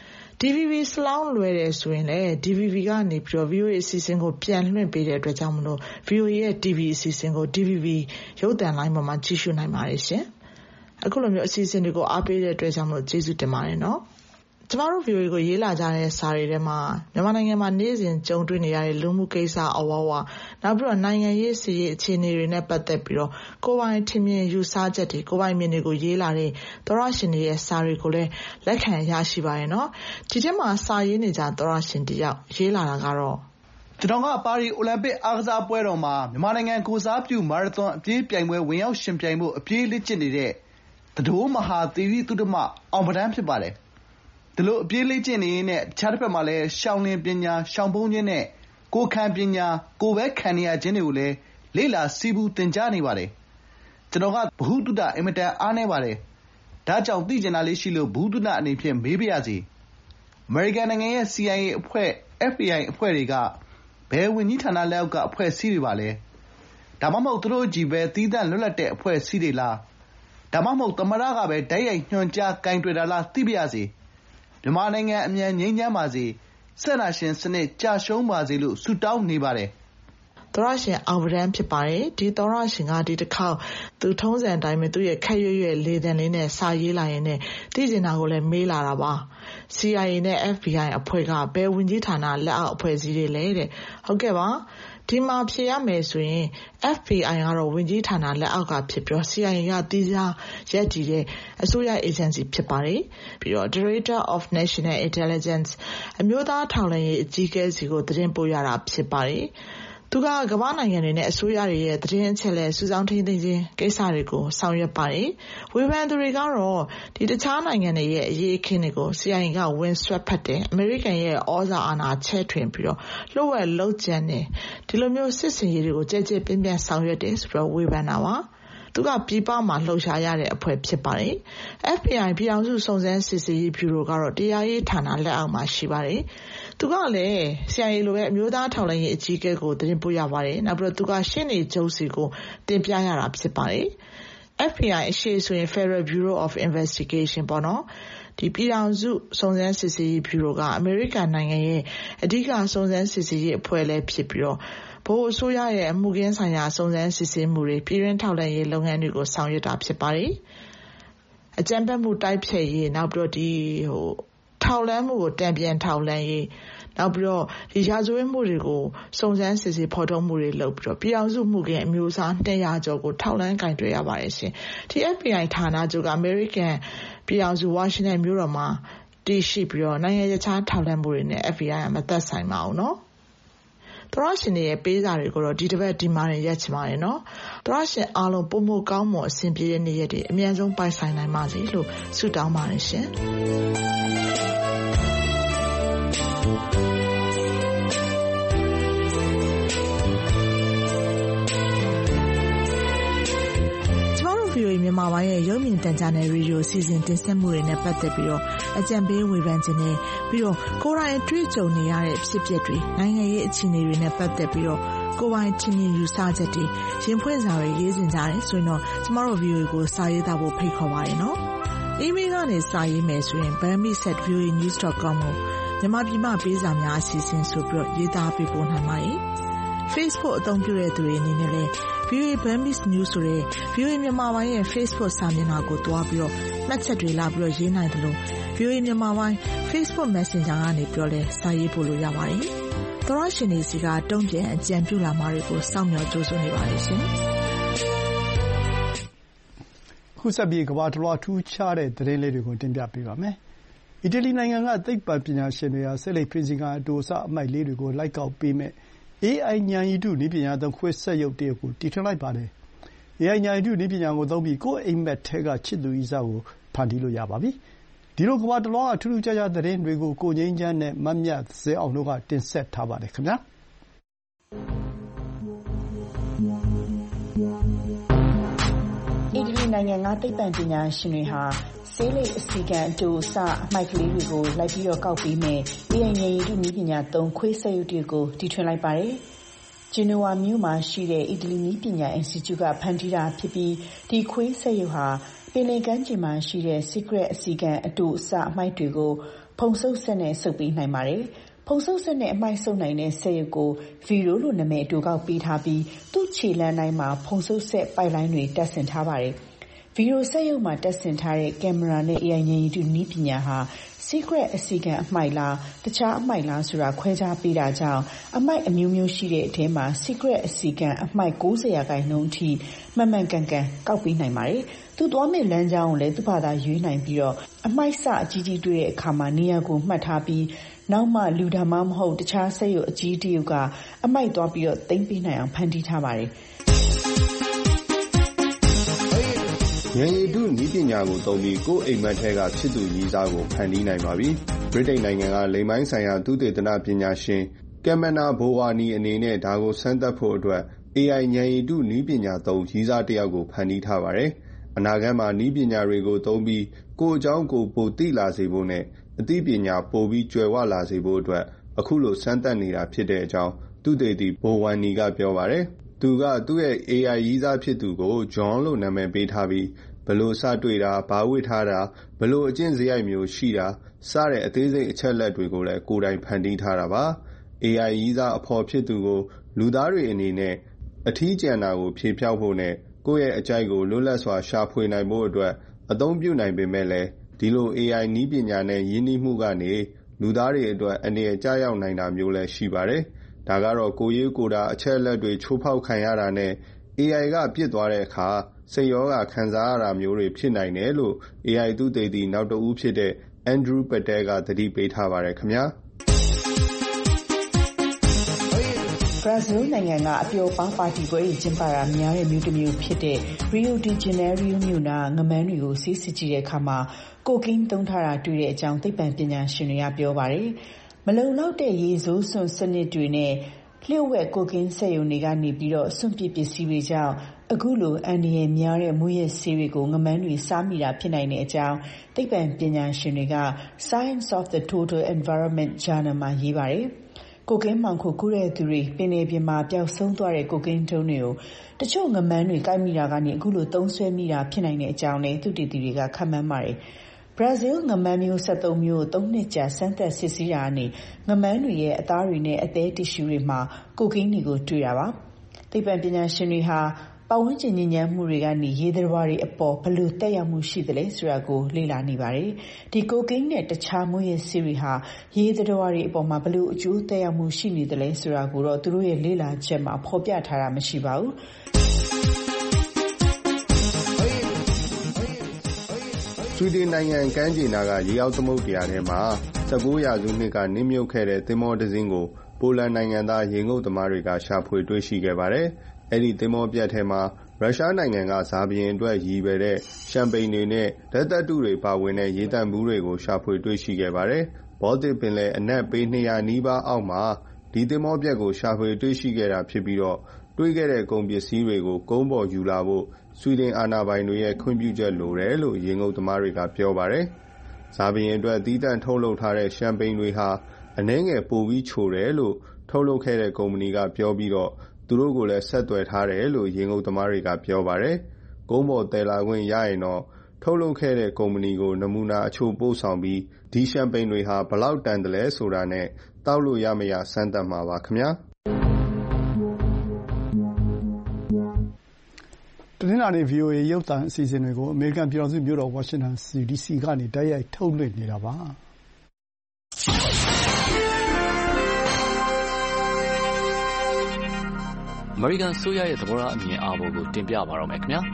D V B စလောင်းလွယ်တယ်ဆိုရင်လည်း D V B ကနေပြီးတော့ V O A အစီအစဉ်ကိုပြန်လွှင့်ပေးတဲ့အတွက်ကြောင့်မလို့ V O A ရဲ့ T V အစီအစဉ်ကို D V B ရုပ်သံလိုင်းပေါ်မှာကြည့်ရှုနိုင်ပါတယ်ရှင်အခုလိုမျိုးအစီအစဉ်တွေကိုအားပေးတဲ့အတွက်ကြောင့်မလို့ကျေးဇူးတင်ပါတယ်နော်ကျမတို့ V O A ကိုရေးလာကြတဲ့စာတွေထဲမှာမြန်မာနိုင်ငံမှာနေ့စဉ်ကြုံတွေ့နေရတဲ့လူမှုကိစ္စအဝဝနောက်ပြီးတော့နိုင်ငံရေးစီးရေးအခြေအနေတွေနဲ့ပတ်သက်ပြီးတော့ကိုယ်ပိုင်ထင်မြင်ယူဆချက်တွေကိုယ်ပိုင်မြင်တွေကိုရေးလာတဲ့သောရရှင်တွေရဲ့စာတွေကိုလည်းလက်ခံရရှိပါရဲ့နော်ဒီထဲမှာစာရေးနေကြသောရရှင်တယောက်ရေးလာတာကတော့ကျွန်တော်ကပါရီအိုလံပစ်အားကစားပွဲတော်မှာမြန်မာနိုင်ငံကိုစားပြုမာရသွန်အပြေးပြိုင်ပွဲဝင်ရောက်ရှင်ပြိုင်မှုအပြေးလက်ကျင့်နေတဲ့တဒိုးမဟာသီရိသုတမအောင်ပဒန်းဖြစ်ပါတယ်ဒီလိုအပြေးလေးကျင့်နေနဲ့တခြားတစ်ဖက်မှာလည်းရှောင်းလင်းပညာရှောင်းပုံးခြင်းနဲ့ကိုခံပညာကိုပဲခံနေရခြင်းတွေကိုလည်းလေ့လာစီးပူးသင်ကြားနေပါတယ်ကျွန်တော်ကဘဟုတုတအင်မတန်အားနည်းပါတယ်ဒါကြောင့်သိကျင်တာလေးရှိလို့ဘဟုတုတအနေဖြင့်မေးပြရစီအမေရိကန်နိုင်ငံရဲ့ C I A အဖွဲ့ F B I အဖွဲ့တွေကဘယ်ဝန်ကြီးဌာနလက်အောက်ကအဖွဲ့အစည်းတွေပါလဲဒါမှမဟုတ်သူတို့ကြည့်ပဲသီးသန့်လွတ်လပ်တဲ့အဖွဲ့အစည်းတွေလားဒါမှမဟုတ်သမရကပဲတိုက်ရိုက်ညွှန်ကြားကင်တွယ်တာလားသိပြရစီမြန်မာနိုင်ငံအမြန်ငြိမ်းချမ်းပါစေဆက်နာရှင်စနစ်ကြာရှုံးပါစေလို့ဆုတောင်းနေပါတယ်သောရရှင်အောင်ပဒန်းဖြစ်ပါတယ်ဒီသောရရှင်ကဒီတစ်ခေါက်သူထုံးစံအတိုင်းပဲသူ့ရဲ့ခက်ရွရွလေသံလေးနဲ့စာရေးလာရင်လည်းသိကျင်တာကိုလည်းမေးလာတာပါ C I A နဲ့ F B I အဖွဲ့ကဘယ်ဝန်ကြီးဌာနလက်အောက်အဖွဲ့အစည်းတွေလဲတဲ့ဟုတ်ကဲ့ပါဒီမှာဖြေရမယ်ဆိုရင် F B I ကတော့ဝန်ကြီးဌာနလက်အောက်ကဖြစ်ပြီး C I A ကတည်စားရက်တည်တဲ့အစိုးရ agency ဖြစ်ပါတယ်ပြီးတော့ Director of National Intelligence အမျိုးသားထောက်လှမ်းရေးအကြီးအကဲစီကိုသတင်းပို့ရတာဖြစ်ပါတယ်သူကကမ္ဘာနိုင်ငံတွေနဲ့အစိုးရတွေရဲ့သတင်းအချက်အလက်စုဆောင်းထိန်းသိမ်းခြင်းကိစ္စတွေကိုဆောင်ရွက်ပါတယ်။ဝေဖန်သူတွေကတော့ဒီတခြားနိုင်ငံတွေရဲ့အရေးအခင်းတွေကို C I A ကဝင်ဆွတ်ဖက်တယ်။အမေရိကန်ရဲ့ဩဇာအာဏာချဲ့ထွင်ပြီးတော့လှုပ်ဝက်လှုပ်ကြံတယ်။ဒီလိုမျိုးစစ်စင်ရေးတွေကိုကြဲကြဲပြင်းပြင်းဆောင်ရွက်တယ်ဆိုတော့ဝေဖန်တာပါ။သူကပြည်ပမှာလှုပ်ရှားရတဲ့အဖွဲ့ဖြစ်ပါတယ်။ F B I ပြည်အောင်စုစုံစမ်းစစ်ဆေးရေးဗျူရိုကတော့တရားရေးဌာနလက်အောက်မှာရှိပါတယ်။သူကလည်း C I A လိုပဲအမျိုးသားထောက်လှမ်းရေးအကြီးအကဲကိုသတင်းပို့ရပါတယ်။နောက်ပြီးတော့သူကရှင်းနေကျုပ်စီကိုတင်ပြရတာဖြစ်ပါတယ်။ F B I အရှိဆိုရင် Federal Bureau of Investigation ပေါ့နော်။ဒီပြည်အောင်စုစုံစမ်းစစ်ဆေးရေးဗျူရိုကအမေရိကန်နိုင်ငံရဲ့အဓိကစုံစမ်းစစ်ဆေးရေးအဖွဲ့လည်းဖြစ်ပြီးတော့ဘိုးအစိုးရရဲ့အမှုခင်းဆိုင်ရာစုံစမ်းစစ်ဆေးမှုတွေပြည်တွင်းထောက်လှမ်းရေးလုပ်ငန်းတွေကိုဆောင်ရွက်တာဖြစ်ပါတယ်။အကြမ်းဖက်မှုတိုက်ဖျက်ရေးနောက်ပြီးတော့ဒီဟိုထောက်လှမ်းမှုကိုတံပြန်ထောက်လှမ်းရေးနောက်ပြီးတော့ဒီရာဇဝတ်မှုတွေကိုစုံစမ်းစစ်ဆေးဖော်ထုတ်မှုတွေလုပ်ပြီးတော့ပြည်အောင်စုမှုခင်းအမျိုးအစားနှစ်ရာကျော်ကိုထောက်လှမ်းကင်တွယ်ရပါတယ်ရှင်။ဒီ F B I ဌာနချုပ်ကအမေရိကန်ပြည်အောင်စုဝါရှင်တန်မြို့တော်မှာတည်ရှိပြီးတော့နိုင်ငံရေးခြားထောက်လှမ်းမှုတွေနဲ့ F B I ကမသက်ဆိုင်ပါဘူးနော်။သရရှင်ရဲ့ပေးစာတွေကိုတော့ဒီတစ်ပတ်ဒီမှာနေရက်ချင်ပါတယ်နော်သရရှင်အားလုံးပုံမကောင်းမွန်အဆင်ပြေတဲ့နေ့ရက်တွေအများဆုံးပိုင်ဆိုင်နိုင်ပါစေလို့ဆုတောင်းပါတယ်ရှင်မြန်မာပိုင်းရဲ့ရုပ်မြင်သံကြားနယ်ရေဒီယိုစီစဉ်တင်ဆက်မှုတွေနဲ့ပတ်သက်ပြီးတော့အကြံပေးဝေဖန်ခြင်းနဲ့ပြီးတော့ကိုယ်တိုင်အတွေ့အကြုံနေရတဲ့ဖြစ်ပျက်တွေနိုင်ငံရေးအခြေအနေတွေနဲ့ပတ်သက်ပြီးတော့ကိုယ်ပိုင်ချင်းချင်းယူဆချက်တွေရင်ဖွင့်စာတွေရေးစင်ကြတယ်ဆိုရင်တော့ကျမတို့ ဗီအိုအေ ကိုစာရေးသားဖို့ဖိတ်ခေါ်ပါတယ်နော်။ email ကနေစာရေးမယ်ဆိုရင် burmese at v o a news dot com ကိုမြန်မာပြည်မှာပေးစာများအစီအစဉ်ဆိုပြီးတော့ရေးသားပေးပို့နိုင်ပါတယ်။ Facebook အသုံးပြုတဲ့သူတွေအနေနဲ့လည်း V O A Burmese News ဆိုတဲ့ V O A မြန်မာပိုင်းရဲ့ Facebook စာမျက်နှာကိုတွားပြီးတော့မှတ်ချက်တွေလာပြီးတော့ရေးနိုင်တယ်လို့ V O A မြန်မာပိုင်း Facebook Messenger ကနေပြောလဲစာရေးပို့လို့ရပါတယ်။သောရရှင်တွေစီကတုံ့ပြန်အကြံပြုလာမှာတွေကိုစောင့်မျှော်ကြိုးစားနေပါတယ်ရှင်။ခုဆက်ပြီးကမ္ဘာတလွှာထူးခြားတဲ့သတင်းလေးတွေကိုတင်ပြပေးပါမယ်။အီတလီနိုင်ငံကသိပ္ပံပညာရှင်တွေဟာဆက်လက်ဖီဇီကာအတူအဆအမိုက်လေးတွေကိုလိုက်ကောက်ပေးမဲ့A I ဉာဏ်ရည်တုနည်းပညာသုံးခွဲစက်ရုပ်တရုပ်ကိုတီထွင်လိုက်ပါတယ်။ A I ဉာဏ်ရည်တုနည်းပညာကိုသုံးပြီးကိုယ့်အိမ်မက်ထဲကချစ်သူအီဇကိုဖန်တီးလို့ရပါပြီ။ဒီလိုကမ္ဘာတလွှားကထူးထူးခြားခြားသတင်းတွေကိုကိုငြိမ်းချမ်းနဲ့မမြတ်ဇဲအောင်တို့ကတင်ဆက်ထားပါတယ်ခင်ဗျာ။အီတလီနိုင်ငံကသိပ္ပံပညာရှင်တွေဟာဆေးလိပ်အစီကံအတူအစအမှိုက်ကလေးတွေကိုလိုက်ပြီးတော့ကောက်ပေးမယ် A I ဉာဏ်ရည်တုနည်းပညာသုံးခွေးစက်ရုပ်တွေကိုတီထွင်လိုက်ပါတယ်။ဂျီနိုဝါမြို့မှာရှိတဲ့အီတလီနည်းပညာအင်စတီကျုကဖန်တီးတာဖြစ်ပြီးဒီခွေးစက်ရုပ်ဟာပင်လယ်ကမ်းခြေမှာရှိတဲ့ secret အစီကံအတူအစအမှိုက်တွေကိုဖုံဆုပ်စက်နဲ့စုပ်ပေးနိုင်ပါတယ်။ဖုံဆုပ်စက်နဲ့အမှိုက်စုပ်နိုင်တဲ့စက်ရုပ်ကိုဗီရိုလို့နာမည်အတူကောက်ပေးထားပြီးသူ့ခြေလမ်းတိုင်းမှာဖုံဆုပ်စက်ပိုက်လိုင်းတွေတပ်ဆင်ထားပါတယ်။ဗီရိုစက်ရုပ်မှာတပ်ဆင်ထားတဲ့ကင်မရာနဲ့ A I ဉာဏ်ရည်တုနည်းပညာဟာ secret အစီကံအမှိုက်လားတခြားအမှိုက်လားဆိုတာခွဲခြားပေးတာကြောင့်အမှိုက်အမျိုးမျိုးရှိတဲ့အထဲမှာ secret အစီကံအမှိုက်၉၀ရာခိုင်နှုန်းအထိမှန်မှန်ကန်ကန်ကောက်ပေးနိုင်ပါတယ်။သူသွားမယ့်လမ်းကြောင်းကိုလည်းသူ့ဘာသာရွေးနိုင်ပြီးတော့အမှိုက်စအကြီးကြီးတွေ့တဲ့အခါမှာနေရာကိုမှတ်ထားပြီးနောက်မှလူဒါမှမဟုတ်တခြားစက်ရုပ်အကြီးတရုပ်ကအမှိုက်သွားပြီးတော့သိမ်းပေးနိုင်အောင်ဖန်တီးထားပါတယ်။ဉာဏ်ရည်တုနည်းပညာကိုသုံးပြီးကိုယ့်အိမ်မက်ထဲကဖြစ်သူရည်စားကိုဖန်တီးနိုင်ပါပြီ။ဗြိတိန်နိုင်ငံကလိင်ပိုင်းဆိုင်ရာသုတေသနပညာရှင်ကမ်မနာဘိုဝါနီအနေနဲ့ဒါကိုစမ်းသပ်ဖို့အတွက် A I ဉာဏ်ရည်တုနည်းပညာသုံးရည်စားတစ်ယောက်ကိုဖန်တီးထားပါတယ်။အနာဂတ်မှာနည်းပညာတွေကိုသုံးပြီးကိုယ့်အကြောင်းကိုပိုသိလာစေဖို့နဲ့အသိပညာပိုပြီးကြွယ်ဝလာစေဖို့အတွက်အခုလိုစမ်းသပ်နေတာဖြစ်တဲ့အကြောင်းသုတေသီဘိုဝါနီကပြောပါတယ်။သူကသူ့ရဲ့ A I ရည်စားဖြစ်သူကို John လို့နာမည်ပေးထားပြီးဘလို့စတွေ့တာဘာဝတ်ထားတာဘလို့အကျင့်စရိုက်မျိုးရှိတာစတဲ့အသေးစိတ်အချက်လက်တွေကိုလည်းကိုယ်တိုင်ဖန်တီးထားတာပါ။ A I ရည်စားအဖော်ဖြစ်သူကိုလူသားတွေအနေနဲ့အထီးကျန်တာကိုဖြေဖျောက်ဖို့နဲ့ကိုယ့်ရဲ့အကြိုက်ကိုလွတ်လပ်စွာရှာဖွေနိုင်ဖို့အတွက်အသုံးပြုနိုင်ပေမဲ့လည်းဒီလို A I နည်းပညာနဲ့ရင်းနှီးမှုကနေလူသားတွေအတွက်အန္တရာယ်ကျရောက်နိုင်တာမျိုးလည်းရှိပါတယ်။ဒါကတော့ကိုယ်ရေးကိုယ်တာအချက်အလက်တွေချိုးဖောက်ခံရတာနဲ့ A I ကပြစ်သွားတဲ့အခါစိတ်ရောဂါခံစားရတာမျိုးတွေဖြစ်နိုင်တယ်လို့ A I သုတေသီနောက်တစ်ဦးဖြစ်တဲ့ Andrew Patel ကသတိပေးထားပါတယ်ခင်ဗျာ။ဘရာဇီးနိုင်ငံကအပျော်ပါးပါတီပွဲတွေကျင်းပတာများတဲ့မြို့တစ်မြို့ဖြစ်တဲ့ Rio de Janeiro မြို့နာငမန်းတွေကိုဆေးစစ်ကြည့်တဲ့အခါမှာကိုကင်းသုံးထားတာတွေ့တဲ့အကြောင်းသိပ္ပံပညာရှင်တွေကပြောပါတယ်။မလုံလောက်တဲ့ရေဆိုးစွန့်စနစ်တွေနဲ့လျှို့ဝှက်ကိုကင်းစက်ရုံတွေကနေပြီးတော့စွန့်ပစ်ပစ္စည်းတွေကြောင့်အခုလိုအန္တရာယ်များတဲ့မူးယစ်ဆေးတွေကိုငမန်းတွေစားမိတာဖြစ်နိုင်တဲ့အကြောင်းသိပ္ပံပညာရှင်တွေက Science of the Total Environment Journal မှာရေးပါတယ်။ကိုကင်းမှောင်ခိုကူးတဲ့သူတွေပင်လယ်ပြင်မှာပျောက်ဆုံးသွားတဲ့ကိုကင်းတုံးတွေကိုတချို့ငမန်းတွေကိုက်မိတာကနေအခုလိုသုံးဆွဲမိတာဖြစ်နိုင်တဲ့အကြောင်းလည်းသုတေသီတွေကခန့်မှန်းပါတယ်။ဘရာဇီးငမန်းမျိုး၁၃မျိုးကိုသုံးနှစ်ကြာစမ်းသပ်စစ်ဆေးတာကနေငမန်းတွေရဲ့အသားတွေနဲ့အသည်းတစ်ရှူတွေမှာကိုကင်းတွေကိုတွေ့တာပါ။သိပ္ပံပညာရှင်တွေဟာပတ်ဝန်းကျင်ညစ်ညမ်းမှုတွေကနေရေသတ္တဝါတွေအပေါ်ဘယ်လိုသက်ရောက်မှုရှိသလဲဆိုတာကိုလေ့လာနေပါတယ်။ဒီကိုကင်းနဲ့တခြားမူးယစ်ဆေးတွေဟာရေသတ္တဝါတွေအပေါ်မှာဘယ်လိုအကျိုးသက်ရောက်မှုရှိနေသလဲဆိုတာကိုတော့သူတို့ရဲ့လေ့လာချက်မှာဖော်ပြထားတာမရှိပါဘူး။ဆွီဒင်နိုင်ငံကမ်းခြေနားကရေအောက်သမုဒ္ဒရာထဲမှာ၁၉ရာစုနှစ်ကနစ်မြုပ်ခဲ့တဲ့သင်္ဘောတစ်စီးကိုပိုလန်နိုင်ငံသားရေငုပ်သမားတွေကရှာဖွေတွေ့ရှိခဲ့ပါတယ်။အဲဒီသင်္ဘောပျက်ထဲမှာရုရှားနိုင်ငံကဇာဘီရင်အတွက်ရည်ရွယ်တဲ့ရှမ်ပိန်တွေနဲ့ဓာတ်သတ္တုတွေပါဝင်တဲ့ရေသန့်ဘူးတွေကိုရှာဖွေတွေ့ရှိခဲ့ပါတယ်။ဘောလတစ်ပင်လယ်အနက်ပေ၂၀၀နီးပါးအောက်မှာဒီသင်္ဘောပျက်ကိုရှာဖွေတွေ့ရှိခဲ့တာဖြစ်ပြီးတော့တွေ့ခဲ့တဲ့ကုန်ပစ္စည်းတွေကိုကုန်းပေါ်ယူလာဖို့ဆွီဒင်အာဏာပိုင်တွေရဲ့ခွင့်ပြုချက်လိုတယ်လို့ရေငုပ်သမားတွေကပြောပါတယ်။ဇာဘီရင်အတွက်သီးသန့်ထုတ်လုပ်ထားတဲ့ရှမ်ပိန်တွေဟာအနည်းငယ်ပိုပြီးချိုတယ်လို့ထုတ်လုပ်ခဲ့တဲ့ကုမ္ပဏီကပြောပြီးတော့သူတို့ကိုလည်းဆက်သွယ်ထားတယ်လို့ရေငုပ်သမားတွေကပြောပါတယ်။ကုန်းပေါ်သယ်လာခွင့်ရရင်တော့ထုတ်လုပ်ခဲ့တဲ့ကုမ္ပဏီကိုနမူနာအချို့ပို့ဆောင်ပြီးဒီရှမ်ပိန်တွေဟာဘလောက်တန်တယ်လဲဆိုတာနဲ့တောက်လို့ရမရစမ်းသပ်မှာပါခင်ဗျာ။တနင်္လာနေ့ ဗီအိုအေ ရုပ်သံအစီအစဉ်တွေကိုအမေရိကန်ပြည်ထောင်စုမြို့တော်ဝါရှင်တန်ဒီစီကနေတိုက်ရိုက်ထုတ်လွှင့်နေတာပါ။အမေရိကန်အစိုးရရဲ့သဘောထားအမြင်အာဘော်ကိုတင်ပြပါတော့မယ်ခင်ဗျာ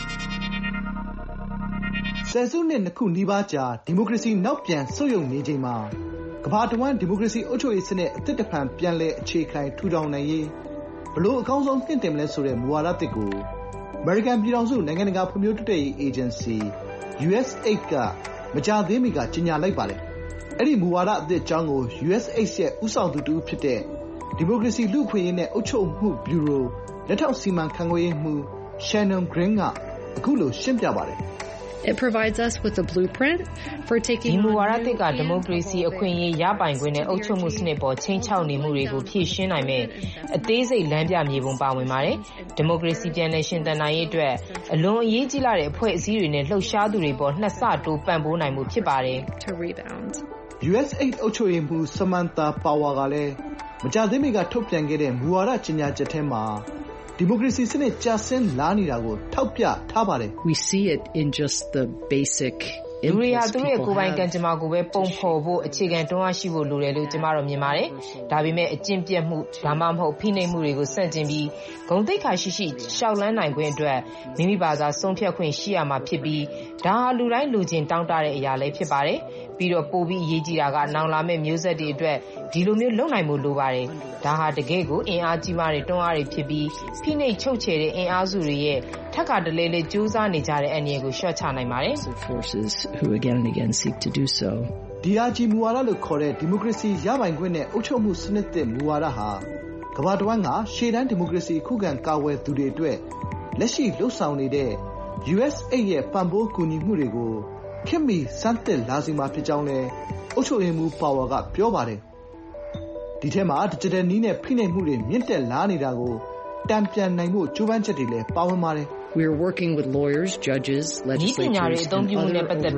။ဆယ်စုနှစ်နှစ်ခုနီးပါးကြာဒီမိုကရေစီနောက်ပြန်ဆုတ်ယုတ်နေချိန်မှာကမ္ဘာတဝန်းဒီမိုကရေစီအုပ်ချုပ်ရေးစနစ်အသစ်တစ်ဖန်ပြန်လည်အခြေခံထူထောင်နိုင်ရေးဘလို့အကောင်းဆုံးမြင့်တင်မလဲဆိုတဲ့မူဝါဒသစ်ကိုအမေရိကန်ပြည်ထောင်စုနိုင်ငံတကာဖွံ့ဖြိုးတိုးတက်ရေးအေဂျင်စီ ယူ အက်စ် အေဒ် ကမကြာသေးမီကကြေညာလိုက်ပါတယ်။အဲ့ဒီမူဝါဒအသစ်အကြောင်းကို ယူ အက်စ် အေဒ် ရဲ့ဦးဆောင်သူတစ်ဦးဖြစ်တဲ့ဒီမိုကရေစီလူ့အခွင့်အရေးနဲ့အုပ်ချုပ်မှုဗျူရိုလက်ထောက်စီမံခန့်ခွဲရေးမှူး Shannon Green ကအခုလိုရှင်းပြပါတယ်။ It provides us with a blueprint for taking ဒီမူဝါဒသစ်ကဒီမိုကရေစီအခွင့်အရေးရပိုင်ခွင့်နဲ့အုပ်ချုပ်မှုစနစ်ပေါ်ချိန်ချောက်နေမှုတွေကိုဖြည့်ရှင်းနိုင်မဲ့အသေးစိတ်လမ်းပြမြေပုံပါဝင်ပါတယ်။ဒီမိုကရေစီပြန်လည်ရှင်သန်နိုင်ရေးအတွက်အလွန်အရေးကြီးလာတဲ့အဖွဲ့အစည်းတွေနဲ့လှုပ်ရှားသူတွေပေါ်နှစ်ဆတိုးပံ့ပိုးနိုင်မှုဖြစ်ပါတယ်။ to rebound. U S A I D အုပ်ချုပ်ရေးမှူး Samantha Power ကလည်းမကြာသေးမီကထုတ်ပြန်ခဲ့တဲ့မူဝါဒကြေညာချက်ထဲမှာဒီမိုကရေစီစနစ်ကျဆင်းလာနေတာကိုထောက်ပြထားပါတယ် We see it in just the basic လူတွေဟာသူတို့ရဲ့ကိုယ်ပိုင်ကံကြမ္မာကိုပဲပုံဖော်ဖို့အခြေခံတွန်းအားရှိဖို့လိုတယ်လို့ကျမတို့မြင်ပါတယ်။ဒါပေမဲ့အကျင့်ပြတ်မှုဒါမှမဟုတ်ဖိနှိပ်မှုတွေကိုစန့်ကျင်ပြီးဂုဏ်သိက္ခာရှိရှိရှောက်လန်းနိုင်ခွင့်အတွက်မိမိဘာသာဆုံးဖြတ်ခွင့်ရှိရမှာဖြစ်ပြီးဒါဟာလူတိုင်းလူချင်းတောင်းတတဲ့အရာလည်းဖြစ်ပါတယ်။ပြီးတော့ပိုပြီးအရေးကြီးတာကနောင်လာမယ့်မျိုးဆက်တွေအတွက်ဒီလိုမျိုးလုပ်နိုင်ဖို့လိုပါတယ်။ဒါဟာတကယ့်ကိုအင်အားကြီးမားတဲ့တွန်းအားတွေဖြစ်ပြီးဖိနှိပ်ချုပ်ချယ်တဲ့အင်အားစုတွေရဲ့ထပ်ခါတလဲလဲကြိုးစားနေကြတဲ့အန္တရာယ်ကိုလျှော့ချနိုင်ပါတယ်။ forces who again and again seek to do so. ဒီ အာဂျီ မူဝါဒလို့ခေါ်တဲ့ဒီမိုကရေစီရပိုင်ခွင့်နဲ့အုပ်ချုပ်မှုစနစ်သစ်မူဝါဒဟာကမ္ဘာတစ်ဝန်းကရှေ့တန်းဒီမိုကရေစီခုခံကာကွယ်သူတွေအတွက်လက်ရှိလှုပ်ဆောင်နေတဲ့ U S A I D ရဲ့ပံ့ပိုးကူညီမှုတွေကိုခေတ်မီစမ်းသစ်လာစေမှာဖြစ်ကြောင်းလည်းအုပ်ချုပ်ရေးမှူး Power ကပြောပါတယ်။ဒီထဲမှာ digital နည်းနဲ့ဖိနှိပ်မှုတွေမြင့်တက်လာနေတာကိုတံပြန်နိုင်ဖို့ကြိုးပမ်းချက်တွေလည်းပါဝင်ပါတယ်။ We are working with lawyers, judges, legislators, and other oversight bodies to develop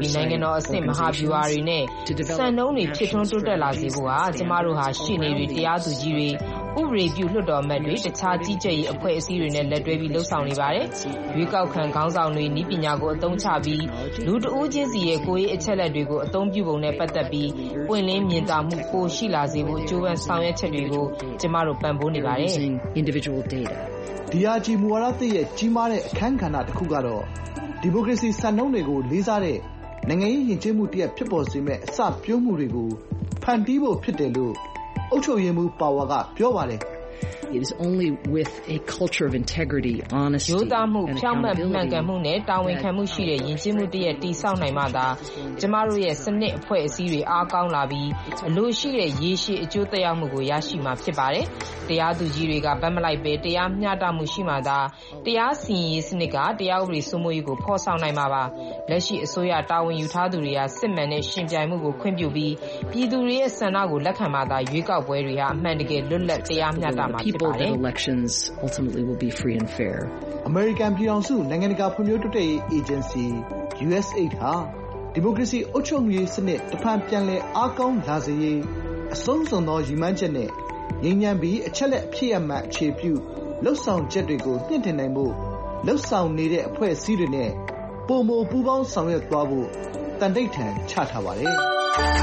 စံနှုန်းတွေဖြစ်ထွန်းတိုးတက်လာစေဖို့ဟာကျမတို့ဟာရှေ့နေတွေတရားသူကြီးတွေဥပဒေပြုလွှတ်တော်အမတ်တွေတခြားကြီးကြပ်ရေးအဖွဲ့အစည်းတွေနဲ့လက်တွဲပြီးလှုပ်ဆောင်နေပါတယ်။ရွေးကောက်ခံခေါင်းဆောင်တွေနည်းပညာကိုအသုံးချပြီးလူတဦးချင်းစီရဲ့ကိုယ်ရေးအချက်အလက်တွေကိုအသုံးပြုပုံနဲ့ပတ်သက်ပြီးပွင့်လင်းမြင်သာမှုပိုရှိလာစေဖို့ကြိုးပမ်းဆောင်ရွက်ချက်တွေကိုကျမတို့ပံ့ပိုးနေပါတယ်။ individual data ဒီ အာဂျီ မူဝါဒသစ်ရဲ့ကြီးမားတဲ့အခန်းကဏ္ဍတစ်ခုကတော့ဒီမိုကရေစီစံနှုန်းတွေကိုလေးစားတဲ့နိုင်ငံရေးယဉ်ကျေးမှုတစ်ရပ်ဖြစ်ပေါ်စေမယ့်အစပျိုးမှုတွေကိုဖန်တီးဖို့ဖြစ်တယ်လို့အုပ်ချုပ်ရေးမှူး Power ကပြောပါတယ်။ It is only with a culture of integrity, honesty, ရိုးသားမှု and ဖြောင့်မတ်မှန် accountability ကန်မှုနဲ့တာဝန်ခံမှုရှိတဲ့ယဉ်ကျေးမှုတစ်ရပ်တည်ဆောက်နိုင်မှသာကျမတို့ရဲ့စနစ်အဖွဲ့အစည်းတွေအားကောင်းလာပြီးအလိုရှိတဲ့ရေရှည်အကျိုးသက်ရောက်မှုကိုရရှိမှာဖြစ်ပါတယ်။တရားသူကြီးတွေကဗတ်မလိုက်ပဲတရားမျှတမှုရှိမှသာတရားစီရင်ရေးစနစ်ကတရားဥပဒေစိုးမိုးရေးကိုဖော်ဆောင်နိုင်မှာပါ။လက်ရှိအစိုးရတာဝန်ယူထားသူတွေကစစ်မှန်တဲ့ရှင်ပြိုင်မှုကိုခွင့်ပြုပြီးပြည်သူတွေရဲ့ဆန္ဒကိုလက်ခံမှသာရွေးကောက်ပွဲတွေဟာအမှန်တကယ်လွတ်လပ်တရားမျှတမှာဖြစ်ပါတယ်။ elections ultimately will be free and fair. အမေရိကန်ပြည်ထောင်စုနိုင်ငံတကာဖွံ့ဖြိုးတိုးတက်ရေးအေဂျင်စီ U S A I D ဟာဒီမိုကရေစီအုပ်ချုပ်မှုရေးစနစ်တစ်ဖန်ပြန်လည်အားကောင်းလာစေရေးအဆုံးစွန်သောရည်မှန်းချက်နဲ့ငြိမ်းချမ်းပြီးအချက်လက်အဖြစ်အမှန်အခြေပြုလှုပ်ဆောင်ချက်တွေကိုမြင့်တင်နိုင်ဖို့လှုပ်ဆောင်နေတဲ့အဖွဲ့အစည်းတွေနဲ့ပုံမပူးပေါင်းဆောင်ရွက်သွားဖို့တန်တိတ်ထန်ချထားပါတယ်။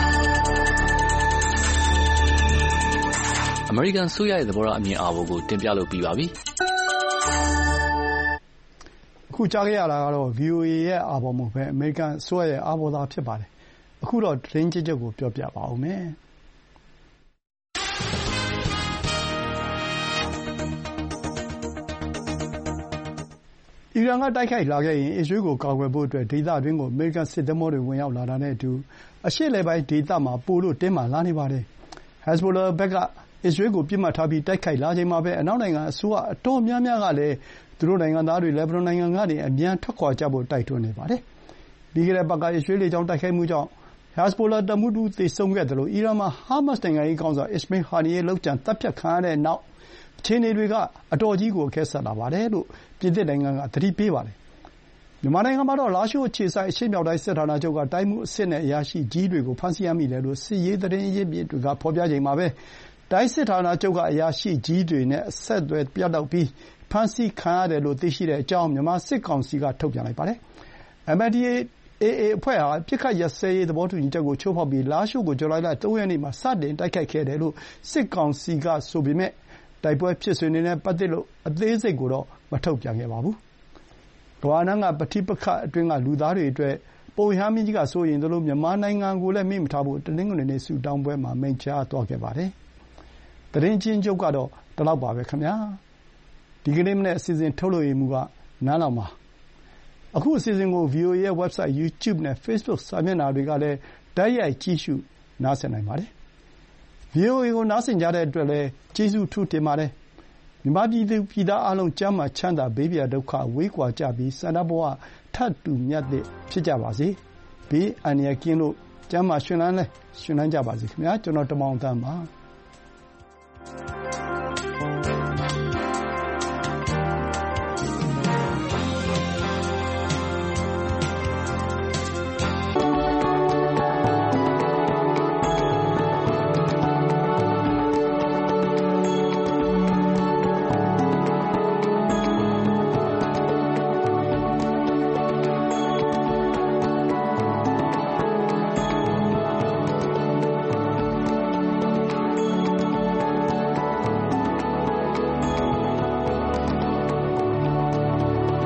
အမေရိကန်ဆိုရရဲ့သဘောထားအမြင်အာဘော်ကိုတင်ပြလို့ပြီးပါပြီ။အခုကြားခဲ့ရတာကတော့ V O A ရဲ့အာဘော်မဟုတ်ပဲအမေရိကန်ဆိုရရဲ့အာဘော်သာဖြစ်ပါတယ်။အခုတော့သတင်းကြည့်ချက်ကိုပြောပြပါဦးမယ်။အီရန်ကတိုက်ခိုက်လာခဲ့ရင်အစ္စရေးကိုကာကွယ်ဖို့အတွက်ဒေသတွင်းကိုအမေရိကန်စစ်သင်္ဘောတွေဝင်ရောက်လာတာနဲ့အတူအရှေ့အလယ်ပိုင်းဒေသမှာပိုလို့တင်းမာလာနေပါတယ်။ Hezbollah ဘက်ကအစ္စရေးကိုပစ်မှတ်ထားပြီးတိုက်ခိုက်လာချိန်မှာပဲအနောက်နိုင်ငံအစိုးရအတော်များများကလည်းသူတို့နိုင်ငံသားတွေလက်ဘနွန်နိုင်ငံကနေအမြန်ထွက်ခွာကြဖို့တိုက်တွန်းနေပါတယ်။ပြီးခဲ့တဲ့ပတ်ကအစ္စရေးလေကြောင်းတိုက်ခိုက်မှုကြောင့် Hezbollah တပ်မှူးတဦးသေဆုံးခဲ့သလိုအီရန်မှာဟာမတ်စ်နိုင်ငံရေးခေါင်းဆောင် Ismail Haniyeh လုပ်ကြံသတ်ဖြတ်ခံရတဲ့နောက်အခြေအနေတွေကအတော်ကြီးကိုအကဲဆတ်လာပါတယ်လို့ပြင်သစ်နိုင်ငံကသတိပေးပါတယ်။မြန်မာနိုင်ငံမှာတော့လားရှိုးအခြေစိုက်အရှေ့မြောက်တိုင်းစစ်ဌာနချုပ်ကတိုင်းမှူးအဆင့်နဲ့အရာရှိကြီးတွေကိုဖမ်းဆီးရမိတယ်လို့စစ်ရေးသတင်းရင်းမြစ်တွေကဖော်ပြချိန်မှာပဲတိုင်းစစ်ဌာနချုပ်ကအရာရှိကြီးတွေနဲ့အဆက်အသွယ်ပြတ်တောက်ပြီးဖမ်းဆီးခံရတယ်လို့သိရှိတဲ့အကြောင်းမြန်မာစစ်ကောင်စီကထုတ်ပြန်လိုက်ပါတယ်။ M N D A A A အဖွဲ့ဟာအပစ်အခတ်ရပ်စဲရေးသဘောတူညီချက်ကိုချိုးဖောက်ပြီးလားရှိုးကိုဇူလိုင်လသုံးရက်နေ့မှာစတင်တိုက်ခိုက်ခဲ့တယ်လို့စစ်ကောင်စီကဆိုပေမယ့်တိုက်ပွဲဖြစ်စဉ်တွေနဲ့ပတ်သက်လို့အသေးစိတ်ကိုတော့မထုတ်ပြန်ခဲ့ပါဘူး။ကမ္ဘာနားကပဋိပက္ခအတွင်းကလူသားတွေအတွက်ပုပ်ရဟန်းမင်းကြီးကစိုးရိမ်သလိုမြန်မာနိုင်ငံကိုလည်းမေ့မထားဖို့တနင်္ဂနွေနေ့ဆုတောင်းပွဲမှာမိန့်ကြားသွားခဲ့ပါတယ်။သတင်းအကျဉ်းချုပ်ကတော့ဒီလောက်ပါပဲခင်ဗျာ။ဒီကနေ့မနေ့အစီအစဉ်ထုတ်လွှင့်ရေးမှူးကနန်းလောင်ပါ။အခုအစီအစဉ်ကို V O A ရဲ့ website, YouTube နဲ့ Facebook စာမျက်နှာတွေကလည်းတိုက်ရိုက်ကြည့်ရှုနားဆင်နိုင်ပါတယ်။ V O A ကိုနားဆင်ကြတဲ့အတွက်လည်းကျေးဇူးအထူးတင်ပါတယ်။မြန်မာပြည်သူပြည်သားအားလုံးကျန်းမာချမ်းသာဘေးပြဒုက္ခဝေးကွာကြပြီးဆန္ဒဘဝထပ်တူမြတ်တဲ့ဖြစ်ကြပါစေ။ဘေးအန္တရာယ်ကင်းလို့ကျန်းမာရှင်လန်းလဲရှင်လန်းကြပါစေခင်ဗျာကျွန်တော်တမောင်သန်းပါ